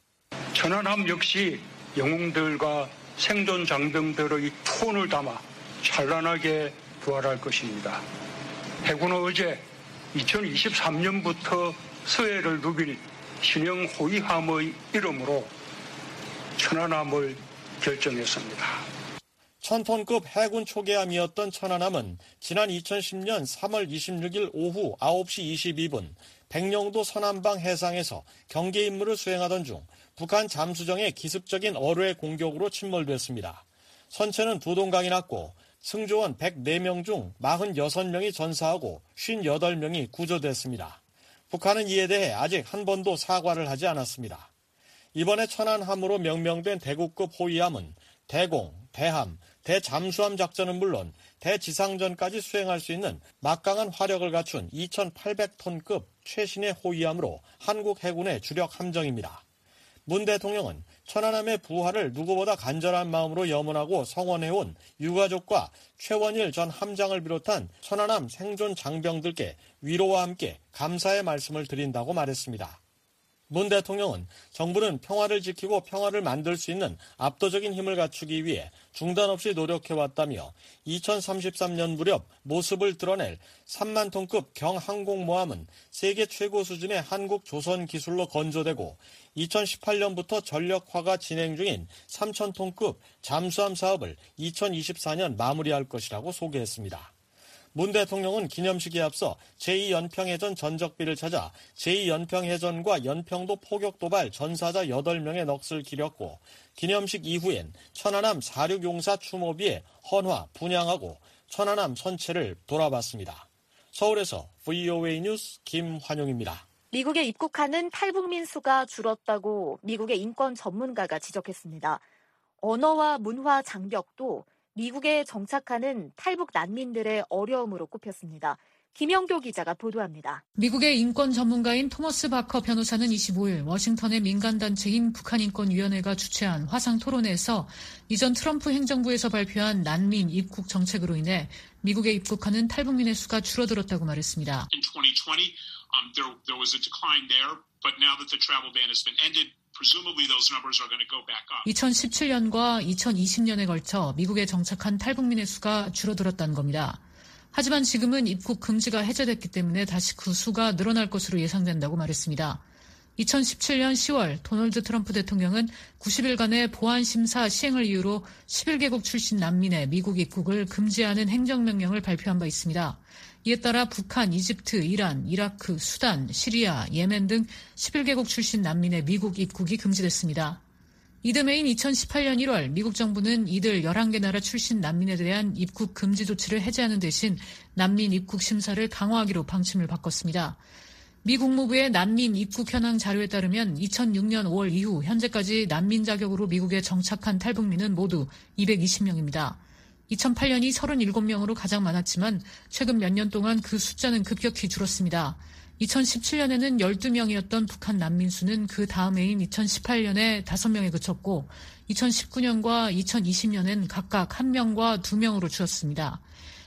천안함 역시 영웅들과 생존 장병들의 투혼을 담아 찬란하게 부활할 것입니다. 해군은 어제 이천이십삼 년부터 서해를 누빌 신형 호위함의 이름으로 천안함을 결정했습니다. 천 톤급 해군 초계함이었던 천안함은 지난 이천십 년 삼월 이십육일 오후 아홉 시 이십이 분 백령도 서남방 해상에서 경계 임무를 수행하던 중 북한 잠수정의 기습적인 어뢰 공격으로 침몰됐습니다. 선체는 두 동강이 났고 승조원 백사 명 중 사십육 명이 전사하고 오십팔 명이 구조됐습니다. 북한은 이에 대해 아직 한 번도 사과를 하지 않았습니다. 이번에 천안함으로 명명된 대구급 호위함은 대공, 대함, 대잠수함 작전은 물론 대지상전까지 수행할 수 있는 막강한 화력을 갖춘 이천팔백 톤급 최신의 호위함으로 한국 해군의 주력 함정입니다. 문 대통령은 천안함의 부활을 누구보다 간절한 마음으로 염원하고 성원해온 유가족과 최원일 전 함장을 비롯한 천안함 생존 장병들께 위로와 함께 감사의 말씀을 드린다고 말했습니다. 문 대통령은 정부는 평화를 지키고 평화를 만들 수 있는 압도적인 힘을 갖추기 위해 중단 없이 노력해왔다며 이천삼십삼 년 무렵 모습을 드러낼 삼만 톤급 경항공모함은 세계 최고 수준의 한국 조선 기술로 건조되고 이천십팔 년부터 전력화가 진행 중인 삼천 톤급 잠수함 사업을 이천이십사 년 마무리할 것이라고 소개했습니다. 문 대통령은 기념식에 앞서 제이 연평해전 전적비를 찾아 제이 연평해전과 연평도 포격 도발 전사자 여덟 명의 넋을 기렸고 기념식 이후엔 천안함 사륙용사 추모비에 헌화, 분향하고 천안함 선체를 돌아봤습니다. 서울에서 브이오에이 뉴스 김환용입니다. 미국에 입국하는 탈북민 수가 줄었다고 미국의 인권 전문가가 지적했습니다. 언어와 문화 장벽도 미국에 정착하는 탈북 난민들의 어려움으로 꼽혔습니다. 김영도 기자가 보도합니다. 미국의 인권 전문가인 토머스 바커 변호사는 이십오일 워싱턴의 민간단체인 북한인권위원회가 주최한 화상 토론회에서 이전 트럼프 행정부에서 발표한 난민 입국 정책으로 인해 미국에 입국하는 탈북민의 수가 줄어들었다고 말했습니다. In twenty twenty, um, there, there was a decline there, but now that the travel ban has been ended, presumably those numbers are going to go back up. 이천십칠년과 이천이십년에 걸쳐 미국에 정착한 탈북민의 수가 줄어들었다는 겁니다. 하지만 지금은 입국 금지가 해제됐기 때문에 다시 그 수가 늘어날 것으로 예상된다고 말했습니다. 이천십칠년 시월 도널드 트럼프 대통령은 구십일간의 보안심사 시행을 이유로 십일개국 출신 난민의 미국 입국을 금지하는 행정명령을 발표한 바 있습니다. 이에 따라 북한, 이집트, 이란, 이라크, 수단, 시리아, 예멘 등 십일개국 출신 난민의 미국 입국이 금지됐습니다. 이듬해인 이천십팔년 일월 미국 정부는 이들 열한개 나라 출신 난민에 대한 입국 금지 조치를 해제하는 대신 난민 입국 심사를 강화하기로 방침을 바꿨습니다. 미 국무부의 난민 입국 현황 자료에 따르면 이천육년 오월 이후 현재까지 난민 자격으로 미국에 정착한 탈북민은 모두 이백이십명입니다. 이천팔년이 삼십칠명으로 가장 많았지만 최근 몇 년 동안 그 숫자는 급격히 줄었습니다. 이천십칠년에는 열두명이었던 북한 난민 수는 그 다음 해인 이천십팔년에 다섯명에 그쳤고 이천십구년과 이천이십년엔 각각 한명과 두명으로 줄었습니다.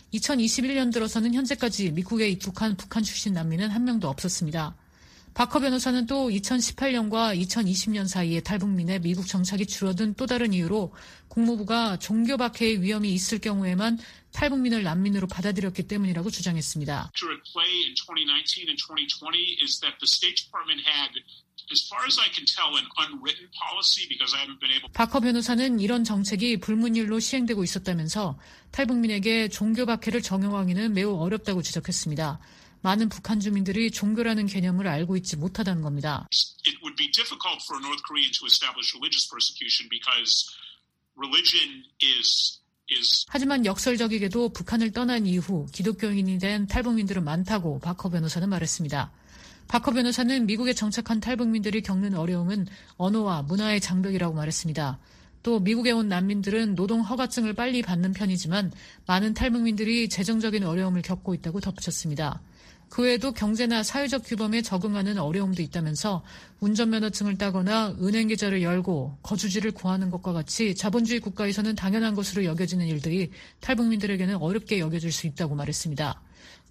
이천이십일년 들어서는 현재까지 미국에 입국한 북한 출신 난민은 한 명도 없었습니다. 바커 변호사는 또 이천십팔년과 이천이십년 사이에 탈북민의 미국 정착이 줄어든 또 다른 이유로 국무부가 종교 박해의 위험이 있을 경우에만 탈북민을 난민으로 받아들였기 때문이라고 주장했습니다. in twenty nineteen and twenty twenty is that the State Department had, as far as I can tell, an unwritten policy because I haven't been able. 바커 변호사는 이런 정책이 불문율로 시행되고 있었다면서 탈북민에게 종교 박해를 적용하기는 매우 어렵다고 지적했습니다. 많은 북한 주민들이 종교라는 개념을 알고 있지 못하다는 겁니다. It would be difficult for a North Korean to establish religious persecution because religion is is. 하지만 역설적이게도 북한을 떠난 이후 기독교인이 된 탈북민들은 많다고 바커 변호사는 말했습니다. 바커 변호사는 미국에 정착한 탈북민들이 겪는 어려움은 언어와 문화의 장벽이라고 말했습니다. 또 미국에 온 난민들은 노동 허가증을 빨리 받는 편이지만 많은 탈북민들이 재정적인 어려움을 겪고 있다고 덧붙였습니다. 그 외에도 경제나 사회적 규범에 적응하는 어려움도 있다면서 운전면허증을 따거나 은행 계좌를 열고 거주지를 구하는 것과 같이 자본주의 국가에서는 당연한 것으로 여겨지는 일들이 탈북민들에게는 어렵게 여겨질 수 있다고 말했습니다.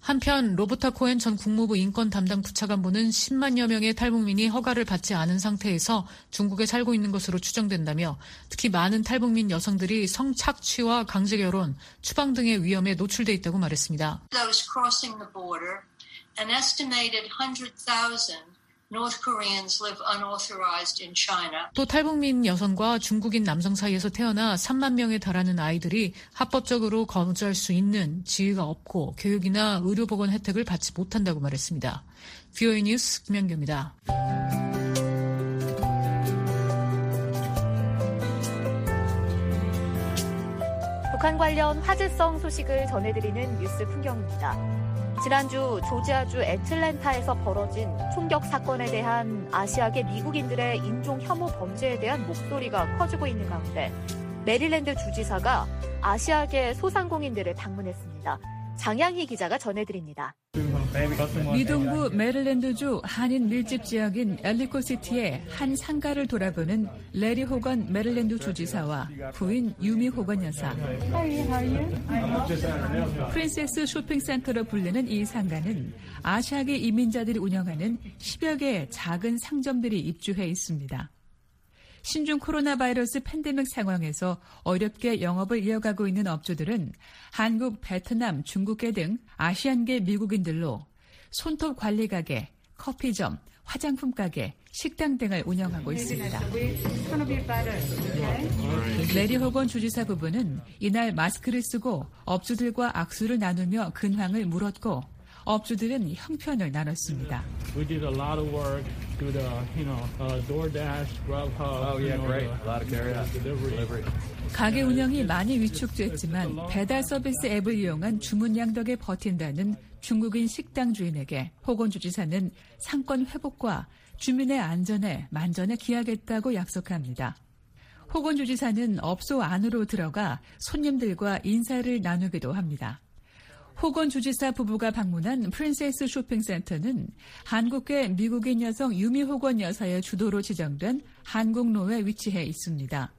한편 로버타 코엔 전 국무부 인권 담당 부차관보는 십만여 명의 탈북민이 허가를 받지 않은 상태에서 중국에 살고 있는 것으로 추정된다며 특히 많은 탈북민 여성들이 성착취와 강제결혼, 추방 등의 위험에 노출돼 있다고 말했습니다. Those crossing the border, an estimated one hundred thousand North Koreans live unauthorized in China. 또 탈북민 여성과 중국인 남성 사이에서 태어나 삼만 명에 달하는 아이들이 합법적으로 거주할 수 있는 지위가 없고 교육이나 의료보건 혜택을 받지 못한다고 말했습니다. 브이오에이 뉴스 김현규입니다. 북한 관련 화제성 소식을 전해드리는 뉴스 풍경입니다. 지난주 조지아주 애틀랜타에서 벌어진 총격 사건에 대한 아시아계 미국인들의 인종 혐오 범죄에 대한 목소리가 커지고 있는 가운데 메릴랜드 주지사가 아시아계 소상공인들을 방문했습니다. 장양희 기자가 전해드립니다. 미동부 메릴랜드주 한인 밀집 지역인 엘리코시티의 한 상가를 돌아보는 레리 호건 메릴랜드 주지사와 부인 유미 호건 여사. 프린세스 쇼핑센터로 불리는 이 상가는 아시아계 이민자들이 운영하는 십여 개의 작은 상점들이 입주해 있습니다. 신종 코로나 바이러스 팬데믹 상황에서 어렵게 영업을 이어가고 있는 업주들은 한국, 베트남, 중국계 등 아시안계 미국인들로 손톱 관리 가게, 커피점, 화장품 가게, 식당 등을 운영하고 있습니다. 레리 호건 주지사 부부는 이날 마스크를 쓰고 업주들과 악수를 나누며 근황을 물었고 업주들은 형편을 나눴습니다. We did a lot of work through the, you know, uh, DoorDash, Grubhub. Oh yeah, great. A lot of carry out delivery. 가게 운영이 많이 위축됐지만 배달 서비스 앱을 이용한 주문량 덕에 버틴다는 중국인 식당 주인에게 호건 주지사는 상권 회복과 주민의 안전에 만전에 기하겠다고 약속합니다. 호건 주지사는 업소 안으로 들어가 손님들과 인사를 나누기도 합니다. 호건 주지사 부부가 방문한 프린세스 쇼핑센터는 한국계 미국인 여성 유미 호건 여사의 주도로 지정된 한국로에 위치해 있습니다.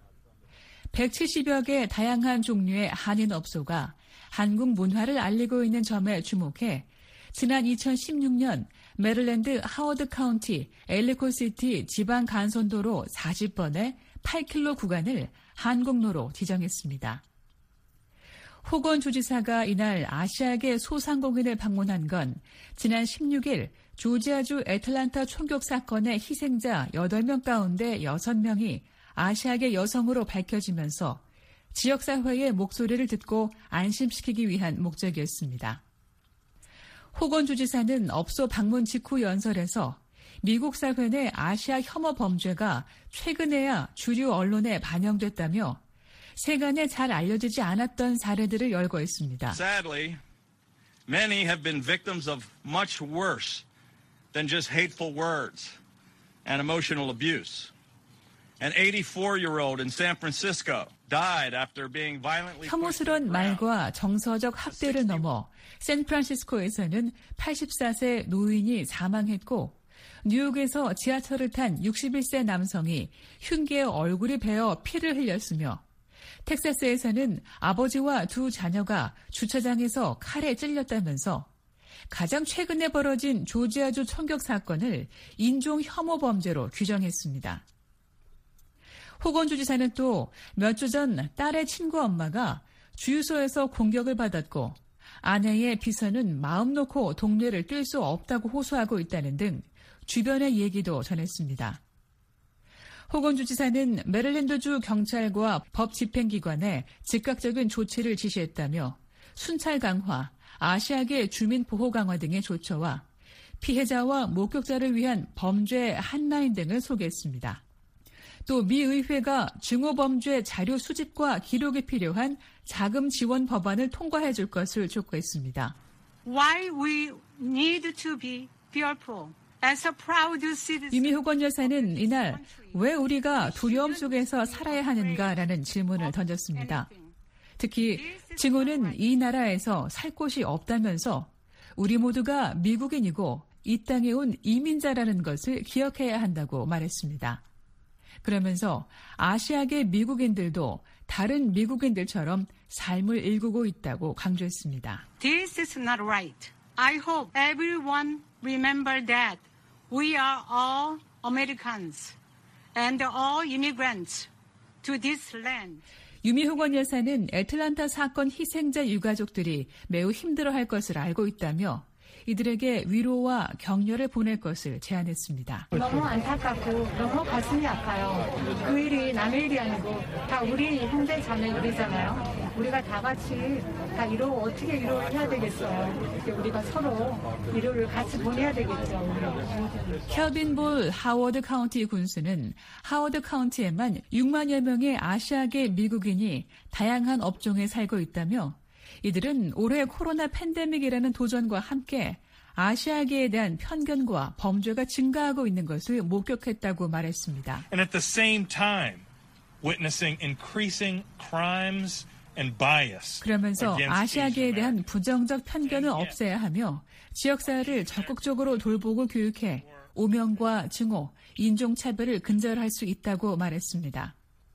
백칠십여 개 다양한 종류의 한인 업소가 한국 문화를 알리고 있는 점에 주목해 지난 이천십육 년 메릴랜드 하워드 카운티 엘리코시티 지방 간선도로 사십 번의 팔 킬로미터 구간을 한국로로 지정했습니다. 호건 주지사가 이날 아시아계 소상공인을 방문한 건 지난 십육 일 조지아주 애틀란타 총격 사건의 희생자 여덟 명 가운데 여섯 명이 아시아계 여성으로 밝혀지면서 지역사회의 목소리를 듣고 안심시키기 위한 목적이었습니다. 호건 주지사는 업소 방문 직후 연설에서 미국 사회 내 아시아 혐오 범죄가 최근에야 주류 언론에 반영됐다며 세간에 잘 알려지지 않았던 사례들을 열거했습니다. Sadly, many have been victims of much worse than just hateful words and emotional abuse. An eighty-four-year-old in San Francisco died after being violently 혐오스러운 말과 정서적 학대를 넘어 샌프란시스코에서는 팔십사 세 노인이 사망했고 뉴욕에서 지하철을 탄 육십일 세 남성이 흉기에 얼굴이 베어 피를 흘렸으며 텍사스에서는 아버지와 두 자녀가 주차장에서 칼에 찔렸다면서 가장 최근에 벌어진 조지아주 총격 사건을 인종 혐오 범죄로 규정했습니다. 호건 주지사는 또 몇 주 전 딸의 친구 엄마가 주유소에서 공격을 받았고 아내의 비서는 마음 놓고 동네를 뛸 수 없다고 호소하고 있다는 등 주변의 얘기도 전했습니다. 호건 주지사는 메릴랜드주 경찰과 법 집행기관에 즉각적인 조치를 지시했다며 순찰 강화, 아시아계 주민 보호 강화 등의 조처와 피해자와 목격자를 위한 범죄 핫라인 등을 소개했습니다. 또 미 의회가 증오범죄 자료 수집과 기록이 필요한 자금 지원 법안을 통과해 줄 것을 촉구했습니다. Why we need to be fearful. 유미 호건 여사는 이날 왜 우리가 두려움 속에서 살아야 하는가라는 질문을 던졌습니다. 특히 증오는 이 나라에서 살 곳이 없다면서 우리 모두가 미국인이고 이 땅에 온 이민자라는 것을 기억해야 한다고 말했습니다. 그러면서 아시아계 미국인들도 다른 미국인들처럼 삶을 일구고 있다고 강조했습니다. This is not right. I hope everyone remember that we are all Americans and all immigrants to this land. 유미 호건 여사는 애틀란타 사건 희생자 유가족들이 매우 힘들어할 것을 알고 있다며 이들에게 위로와 격려를 보낼 것을 제안했습니다. 너무 안타깝고 너무 가슴이 아파요. 그 일이 남의 일이 아니고 다 우리 형제 자매들이잖아요. 우리가 다 같이 다 위로 어떻게 위로를 해야 되겠어요. 우리가 서로 위로를 같이 보내야 되겠죠. 켈빈 볼 하워드 카운티 군수는 하워드 카운티에만 육만여 명의 아시아계 미국인이 다양한 업종에 살고 있다며 이들은 올해 코로나 팬데믹이라는 도전과 함께 아시아계에 대한 편견과 범죄가 증가하고 있는 것을 목격했다고 말했습니다. And at the same time, witnessing increasing crimes and bias. 그러면서 아시아계에 대한 부정적 편견을 없애야 하며 지역사회를 적극적으로 돌보고 교육해 오명과 증오, 인종차별을 근절할 수 있다고 말했습니다.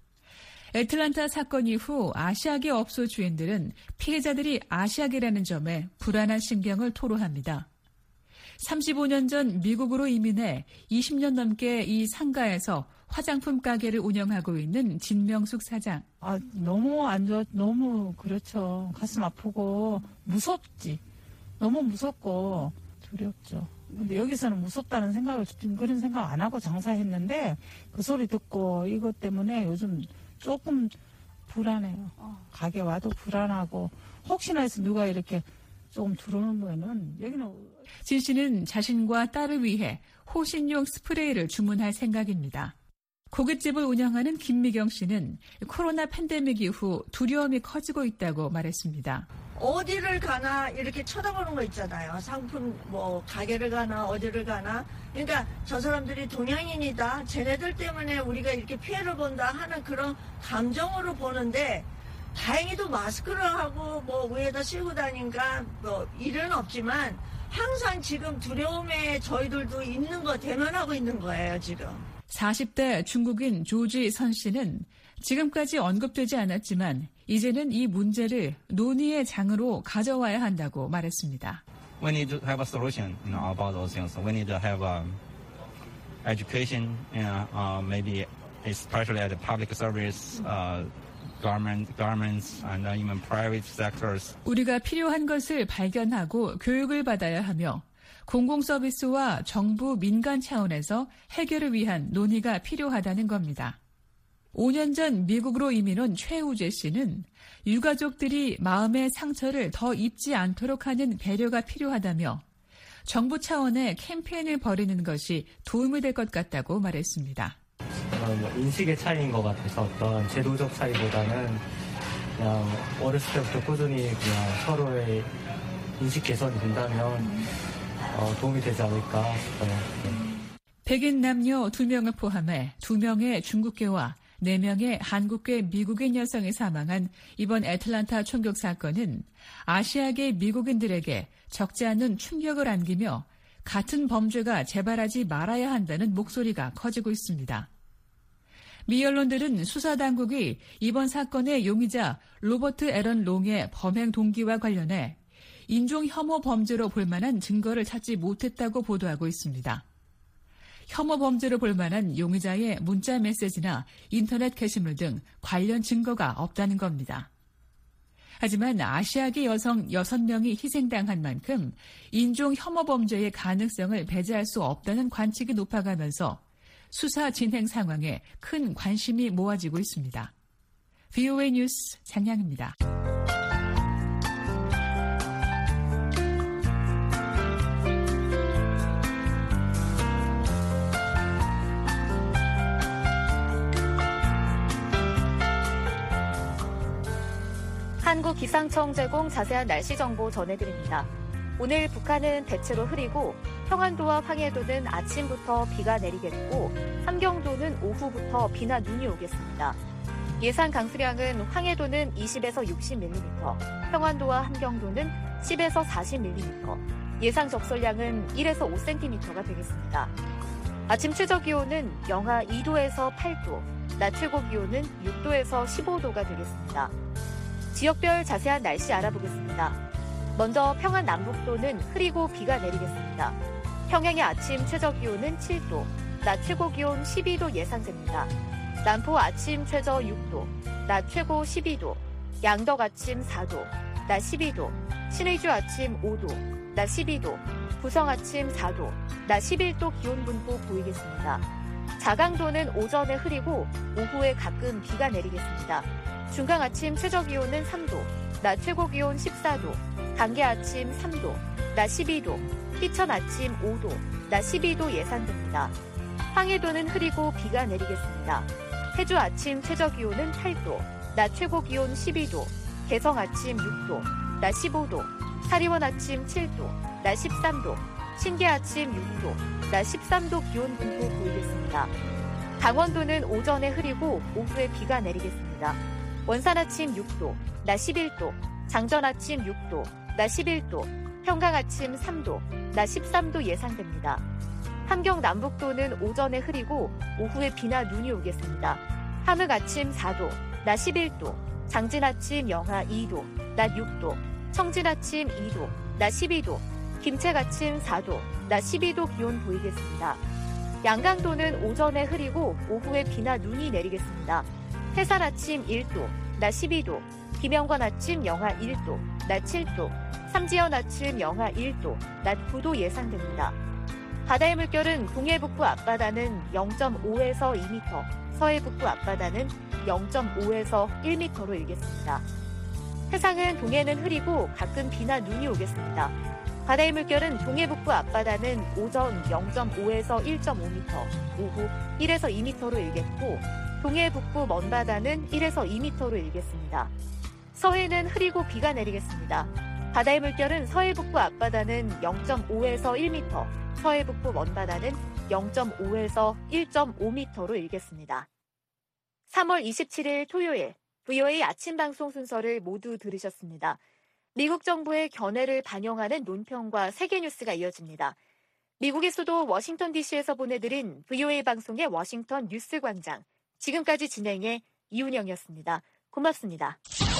애틀란타 사건 이후 아시아계 업소 주인들은 피해자들이 아시아계라는 점에 불안한 심경을 토로합니다. 삼십오 년 전 미국으로 이민해 이십 년 넘게 이 상가에서 화장품 가게를 운영하고 있는 진명숙 사장. 아, 너무 안 좋아, 너무 그렇죠. 가슴 아프고 무섭지. 너무 무섭고 두렵죠. 근데 여기서는 무섭다는 생각을 그런 생각 안 하고 장사했는데 그 소리 듣고 이것 때문에 요즘 조금 불안해요. 가게 와도 불안하고 혹시나 해서 누가 이렇게 조금 들어오면은 여기는. 진 씨는 자신과 딸을 위해 호신용 스프레이를 주문할 생각입니다. 고깃집을 운영하는 김미경 씨는 코로나 팬데믹 이후 두려움이 커지고 있다고 말했습니다. 어디를 가나 이렇게 쳐다보는 거 있잖아요. 상품 뭐 가게를 가나 어디를 가나. 그러니까 저 사람들이 동양인이다. 쟤네들 때문에 우리가 이렇게 피해를 본다 하는 그런 감정으로 보는데 다행히도 마스크를 하고 뭐 위에다 씌우고 다니니까 뭐 일은 없지만 항상 지금 두려움에 저희들도 있는 거 대면하고 있는 거예요, 지금. 사십 대 중국인 조지 선 씨는 지금까지 언급되지 않았지만 이제는 이 문제를 논의의 장으로 가져와야 한다고 말했습니다. We need to have a solution, you know, about those things. We need to have um, education, you know, uh, maybe especially at the public service, uh, government, governments, and even private sectors. 우리가 필요한 것을 발견하고 교육을 받아야 하며 공공서비스와 정부 민간 차원에서 해결을 위한 논의가 필요하다는 겁니다. 오 년 전 미국으로 이민 온 최우재 씨는 유가족들이 마음의 상처를 더 입지 않도록 하는 배려가 필요하다며 정부 차원의 캠페인을 벌이는 것이 도움이 될 것 같다고 말했습니다. 인식의 차이인 것 같아서 어떤 제도적 차이보다는 그냥 어렸을 때부터 꾸준히 그냥 서로의 인식 개선이 된다면 어, 도움이 되지 않을까 싶어요. 백인 남녀 두 명을 포함해 두 명의 중국계와 네 명의 한국계 미국인 여성이 사망한 이번 애틀란타 총격 사건은 아시아계 미국인들에게 적지 않은 충격을 안기며 같은 범죄가 재발하지 말아야 한다는 목소리가 커지고 있습니다. 미 언론들은 수사당국이 이번 사건의 용의자 로버트 애런 롱의 범행 동기와 관련해 인종 혐오 범죄로 볼 만한 증거를 찾지 못했다고 보도하고 있습니다. 혐오 범죄로 볼 만한 용의자의 문자 메시지나 인터넷 게시물 등 관련 증거가 없다는 겁니다. 하지만 아시아계 여성 여섯 명이 희생당한 만큼 인종 혐오 범죄의 가능성을 배제할 수 없다는 관측이 높아가면서 수사 진행 상황에 큰 관심이 모아지고 있습니다. 브이오에이 뉴스 장량입니다. 한국기상청 제공 자세한 날씨 정보 전해드립니다. 오늘 북한은 대체로 흐리고 평안도와 황해도는 아침부터 비가 내리겠고 함경도는 오후부터 비나 눈이 오겠습니다. 예상 강수량은 황해도는 이십에서 육십 밀리미터, 평안도와 함경도는 십에서 사십 밀리미터, 예상 적설량은 일에서 오 센티미터가 되겠습니다. 아침 최저기온은 영하 이 도에서 팔 도, 낮 최고기온은 육 도에서 십오 도가 되겠습니다. 지역별 자세한 날씨 알아보겠습니다. 먼저 평안 남북도는 흐리고 비가 내리겠습니다. 평양의 아침 최저기온은 칠 도, 낮 최고기온 십이 도 예상됩니다. 남포 아침 최저 육 도, 낮 최고 십이 도, 양덕 아침 사 도, 낮 십이 도, 신의주 아침 오 도, 낮 십이 도, 부성 아침 사 도, 낮 십일 도 기온 분포 보이겠습니다. 자강도는 오전에 흐리고 오후에 가끔 비가 내리겠습니다. 중강 아침 최저기온은 삼 도, 낮 최고기온 십사 도, 강계 아침 삼 도, 낮 십이 도, 희천 아침 오 도, 낮 십이 도 예상됩니다. 황해도는 흐리고 비가 내리겠습니다. 해주 아침 최저기온은 팔 도, 낮 최고기온 십이 도, 개성 아침 육 도, 낮 십오 도, 사리원 아침 칠 도, 낮 십삼 도, 신계 아침 육 도, 낮 십삼 도 기온 분포 보이겠습니다. 강원도는 오전에 흐리고 오후에 비가 내리겠습니다. 원산 아침 육 도, 낮 십일 도, 장전 아침 육 도, 낮 십일 도, 평강 아침 삼 도, 낮 십삼 도 예상됩니다. 함경 남북도는 오전에 흐리고 오후에 비나 눈이 오겠습니다. 함흥 아침 사 도, 낮 십일 도, 장진 아침 영하 이 도, 낮 육 도, 청진 아침 이 도, 낮 십이 도, 김책 아침 사 도, 낮 십이 도 기온 보이겠습니다. 양강도는 오전에 흐리고 오후에 비나 눈이 내리겠습니다. 해산 아침 일 도, 낮 십이 도, 김영관 아침 영하 일 도, 낮 칠 도, 삼지연 아침 영하 일 도, 낮 구 도 예상됩니다. 바다의 물결은 동해 북부 앞바다는 영 점 오에서 이 미터, 서해 북부 앞바다는 영 점 오에서 일 미터로 일겠습니다. 해상은 동해는 흐리고 가끔 비나 눈이 오겠습니다. 바다의 물결은 동해 북부 앞바다는 오전 영 점 오에서 일 점 오 미터, 오후 일에서 이 미터로 일겠고 동해 북부 먼바다는 일에서 이 미터로 일겠습니다. 서해는 흐리고 비가 내리겠습니다. 바다의 물결은 서해 북부 앞바다는 영 점 오에서 일 미터, 서해 북부 먼바다는 영 점 오에서 일 점 오 미터로 일겠습니다. 삼월 이십칠일 토요일 브이오에이 아침 방송 순서를 모두 들으셨습니다. 미국 정부의 견해를 반영하는 논평과 세계 뉴스가 이어집니다. 미국의 수도 워싱턴 디씨에서 보내드린 브이오에이 방송의 워싱턴 뉴스 광장. 지금까지 진행해 이운영이었습니다. 고맙습니다.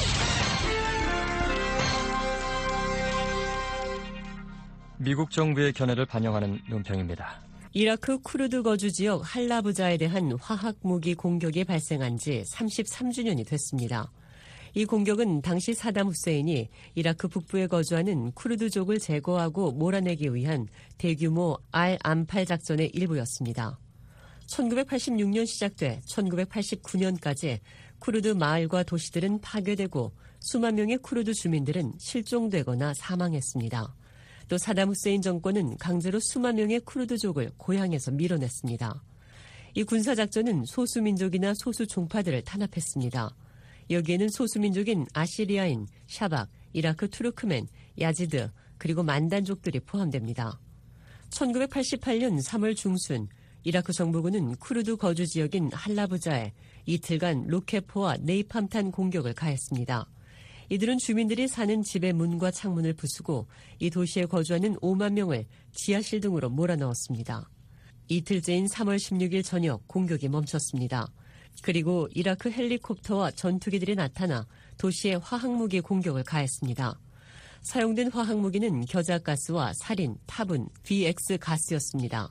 미국 정부의 견해를 반영하는 논평입니다. 이라크 쿠르드 거주 지역 할라부자에 대한 화학무기 공격이 발생한 지 삼십삼 주년이 됐습니다. 이 공격은 당시 사담 후세인이 이라크 북부에 거주하는 쿠르드족을 제거하고 몰아내기 위한 대규모 알-암팔 작전의 일부였습니다. 천구백팔십육 년 시작돼 천구백팔십구 년까지 쿠르드 마을과 도시들은 파괴되고 수만 명의 쿠르드 주민들은 실종되거나 사망했습니다. 또 사담 후세인 정권은 강제로 수만 명의 쿠르드족을 고향에서 밀어냈습니다. 이 군사작전은 소수민족이나 소수종파들을 탄압했습니다. 여기에는 소수민족인 아시리아인, 샤박, 이라크 투르크멘, 야지드, 그리고 만단족들이 포함됩니다. 천구백팔십팔 년 삼월 중순 이라크 정부군은 쿠르드 거주 지역인 할라부자에 이틀간 로켓포와 네이팜탄 공격을 가했습니다. 이들은 주민들이 사는 집의 문과 창문을 부수고 이 도시에 거주하는 오만 명을 지하실 등으로 몰아넣었습니다. 이틀째인 삼월 십육일 저녁 공격이 멈췄습니다. 그리고 이라크 헬리콥터와 전투기들이 나타나 도시에 화학무기 공격을 가했습니다. 사용된 화학무기는 겨자가스와 살인, 타분, 비엑스 가스였습니다.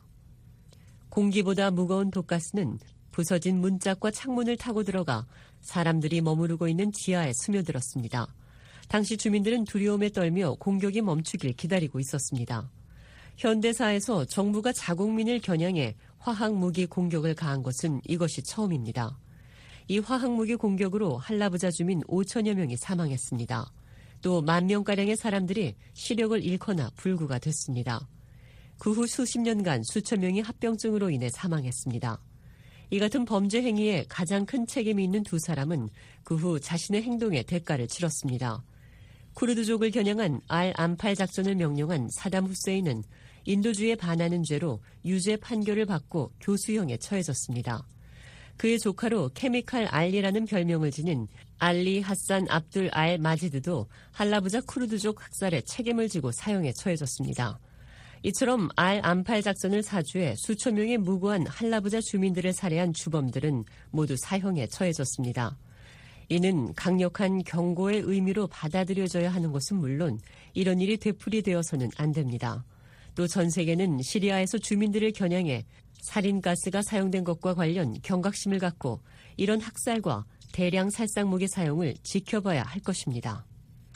공기보다 무거운 독가스는 부서진 문짝과 창문을 타고 들어가 사람들이 머무르고 있는 지하에 스며들었습니다. 당시 주민들은 두려움에 떨며 공격이 멈추길 기다리고 있었습니다. 현대사에서 정부가 자국민을 겨냥해 화학무기 공격을 가한 것은 이것이 처음입니다. 이 화학무기 공격으로 할라부자 주민 오천여 명이 사망했습니다. 또 만 명가량의 사람들이 시력을 잃거나 불구가 됐습니다. 그 후 수십 년간 수천 명이 합병증으로 인해 사망했습니다. 이 같은 범죄 행위에 가장 큰 책임이 있는 두 사람은 그 후 자신의 행동의 대가를 치렀습니다. 쿠르드족을 겨냥한 알-암팔 작전을 명령한 사담 후세인은 인도주의에 반하는 죄로 유죄 판결을 받고 교수형에 처해졌습니다. 그의 조카로 케미칼 알리라는 별명을 지닌 알리 하산 압둘 알 마지드도 할라부자 쿠르드족 학살에 책임을 지고 사형에 처해졌습니다. 이처럼 알-암팔 작전을 사주해 수천 명의 무고한 할라부자 주민들을 살해한 주범들은 모두 사형에 처해졌습니다. 이는 강력한 경고의 의미로 받아들여져야 하는 것은 물론 이런 일이 되풀이되어서는 안 됩니다. 또 전 세계는 시리아에서 주민들을 겨냥해 살인가스가 사용된 것과 관련 경각심을 갖고 이런 학살과 대량 살상 무기 사용을 지켜봐야 할 것입니다.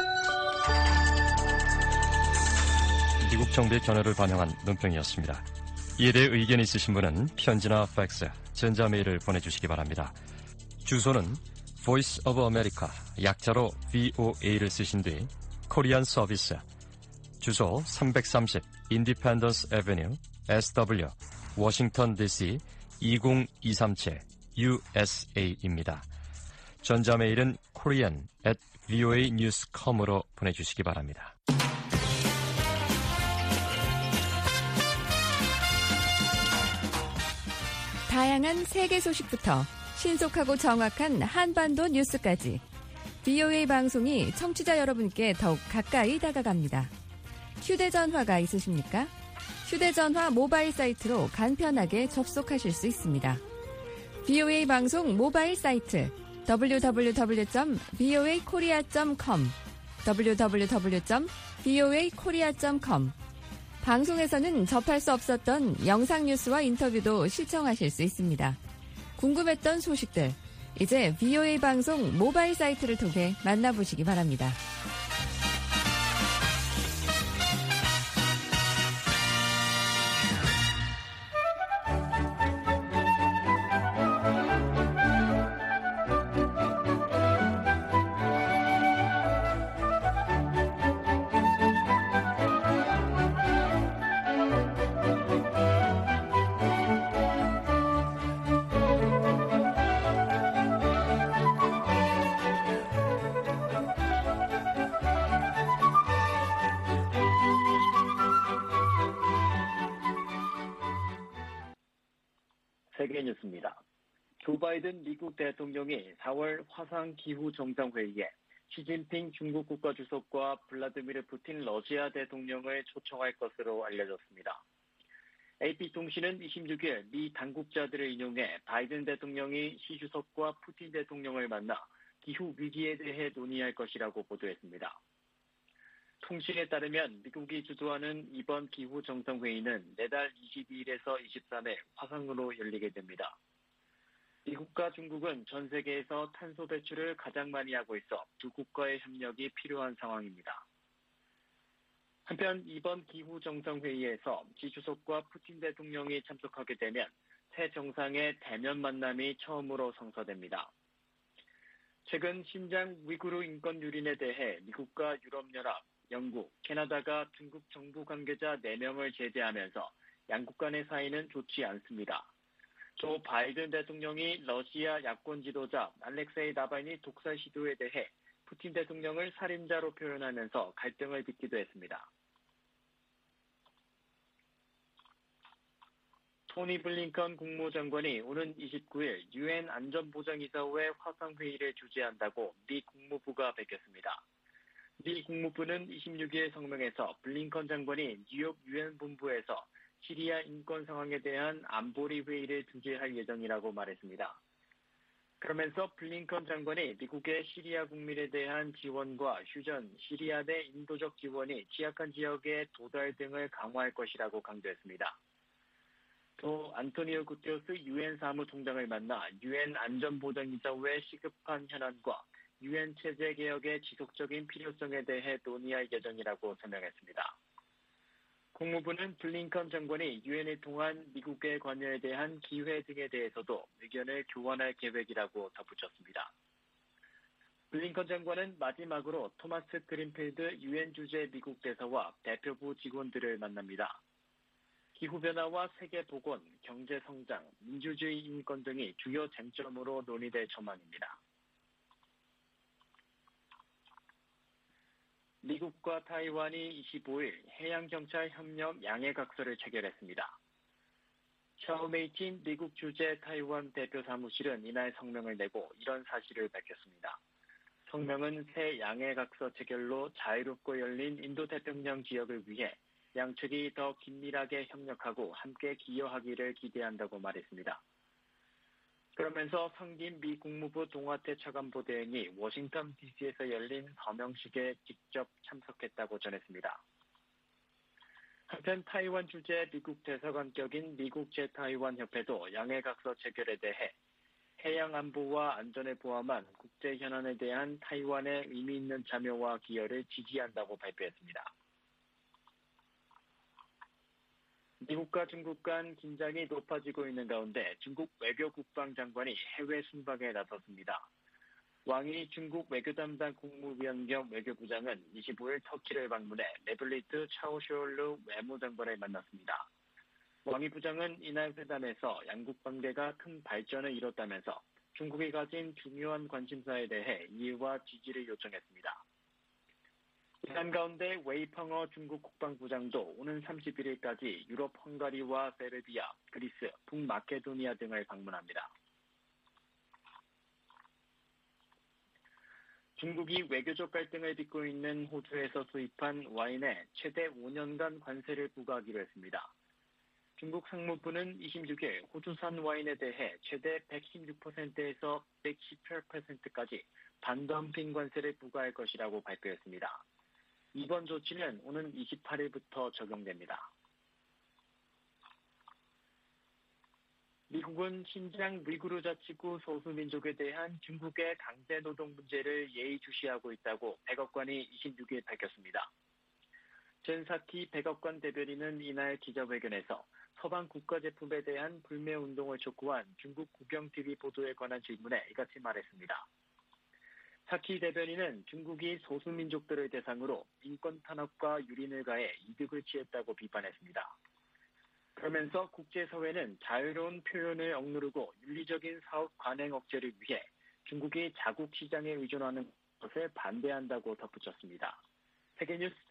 미국 정부의 견해를 반영한 논평이었습니다. 이에 대해 의견이 있으신 분은 편지나 팩스, 전자메일을 보내주시기 바랍니다. 주소는 Voice of America, 약자로 브이오에이를 쓰신 뒤 코리안 서비스, 주소 삼백삼십 Independence Avenue, 에스더블유, 워싱턴 디씨 이공이삼칠 유에스에이입니다. 전자메일은 korean at voa news dot com으로 보내주시기 바랍니다. 다양한 세계 소식부터 신속하고 정확한 한반도 뉴스까지 브이오에이 방송이 청취자 여러분께 더욱 가까이 다가갑니다. 휴대전화가 있으십니까? 휴대전화 모바일 사이트로 간편하게 접속하실 수 있습니다. 브이오에이 방송 모바일 사이트 더블유 더블유 더블유 점 브이오에이 코리아 점 컴 더블유 더블유 더블유 점 브이오에이 코리아 점 컴 방송에서는 접할 수 없었던 영상 뉴스와 인터뷰도 시청하실 수 있습니다. 궁금했던 소식들, 이제 브이오에이 방송 모바일 사이트를 통해 만나보시기 바랍니다. 세계뉴스입니다. 조 바이든 미국 대통령이 사월 화상기후정상회의에 시진핑 중국 국가주석과 블라디미르 푸틴 러시아 대통령을 초청할 것으로 알려졌습니다. 에이피통신은 이십육일 미 당국자들을 인용해 바이든 대통령이 시 주석과 푸틴 대통령을 만나 기후 위기에 대해 논의할 것이라고 보도했습니다. 통신에 따르면 미국이 주도하는 이번 기후정상회의는 내달 이십이일에서 이십삼일 화상으로 열리게 됩니다. 미국과 중국은 전 세계에서 탄소 배출을 가장 많이 하고 있어 두 국가의 협력이 필요한 상황입니다. 한편 이번 기후정상회의에서 시 주석과 푸틴 대통령이 참석하게 되면 새 정상의 대면 만남이 처음으로 성사됩니다. 최근 신장 위구르 인권 유린에 대해 미국과 유럽연합, 영국, 캐나다가 중국 정부 관계자 네 명을 제재하면서 양국 간의 사이는 좋지 않습니다. 조 바이든 대통령이 러시아 야권 지도자 알렉세이 나발니 독살 시도에 대해 푸틴 대통령을 살인자로 표현하면서 갈등을 빚기도 했습니다. 토니 블링컨 국무장관이 오는 이십구일 유엔 안전보장이사회 화상회의를 주재한다고 미 국무부가 밝혔습니다. 미 국무부는 이십육일 성명에서 블링컨 장관이 뉴욕 유엔 본부에서 시리아 인권 상황에 대한 안보리 회의를 주재할 예정이라고 말했습니다. 그러면서 블링컨 장관이 미국의 시리아 국민에 대한 지원과 휴전, 시리아 내 인도적 지원이 취약한 지역에 도달 등을 강화할 것이라고 강조했습니다. 또 안토니오 구테르스 유엔 사무총장을 만나 유엔 안전보장이사회 시급한 현안과 유엔 체제 개혁의 지속적인 필요성에 대해 논의할 예정이라고 설명했습니다. 국무부는 블링컨 장관이 유엔을 통한 미국의 관여에 대한 기회 등에 대해서도 의견을 교환할 계획이라고 덧붙였습니다. 블링컨 장관은 마지막으로 토마스 그린필드 유엔 주재 미국 대사와 대표부 직원들을 만납니다. 기후변화와 세계보건, 경제성장, 민주주의 인권 등이 주요 쟁점으로 논의될 전망입니다. 미국과 타이완이 이십오일 해양경찰 협력 양해각서를 체결했습니다. 샤오메이틴 미국 주재 타이완 대표 사무실은 이날 성명을 내고 이런 사실을 밝혔습니다. 성명은 새 양해각서 체결로 자유롭고 열린 인도태평양 지역을 위해 양측이 더 긴밀하게 협력하고 함께 기여하기를 기대한다고 말했습니다. 그러면서 성김 미 국무부 동아태 차관보 대행이 워싱턴 디씨에서 열린 서명식에 직접 참석했다고 전했습니다. 한편 타이완 주재 미국 대사관격인 미국 제-타이완 협회도 양해각서 체결에 대해 해양 안보와 안전을 포함한 국제 현안에 대한 타이완의 의미 있는 참여와 기여를 지지한다고 발표했습니다. 미국과 중국 간 긴장이 높아지고 있는 가운데 중국 외교국방장관이 해외 순방에 나섰습니다. 왕이 중국 외교담당 국무위원 겸 외교부장은 이십오일 터키를 방문해 메블리트 차오쇼올루 외무장관을 만났습니다. 왕이 부장은 이날 회담에서 양국 관계가 큰 발전을 이뤘다면서 중국이 가진 중요한 관심사에 대해 이해와 지지를 요청했습니다. 이런 가운데 웨이펑어 중국 국방부장도 오는 삼십일일까지 유럽 헝가리와 세르비아, 그리스, 북마케도니아 등을 방문합니다. 중국이 외교적 갈등을 빚고 있는 호주에서 수입한 와인에 최대 오 년간 관세를 부과하기로 했습니다. 중국 상무부는 이십육일 호주산 와인에 대해 최대 백십육 퍼센트에서 백십팔 퍼센트까지 반덤핑 관세를 부과할 것이라고 발표했습니다. 이번 조치는 오는 이십팔일부터 적용됩니다. 미국은 신장 위구르 자치구 소수민족에 대한 중국의 강제노동 문제를 예의주시하고 있다고 백악관이 이십육일 밝혔습니다. 젠사키 백악관 대변인은 이날 기자회견에서 서방 국가 제품에 대한 불매운동을 촉구한 중국 국영티비 보도에 관한 질문에 이같이 말했습니다. 사키 대변인은 중국이 소수민족들을 대상으로 인권 탄압과 유린을 가해 이득을 취했다고 비판했습니다. 그러면서 국제사회는 자유로운 표현을 억누르고 윤리적인 사업 관행 억제를 위해 중국이 자국 시장에 의존하는 것을 반대한다고 덧붙였습니다. 세계뉴스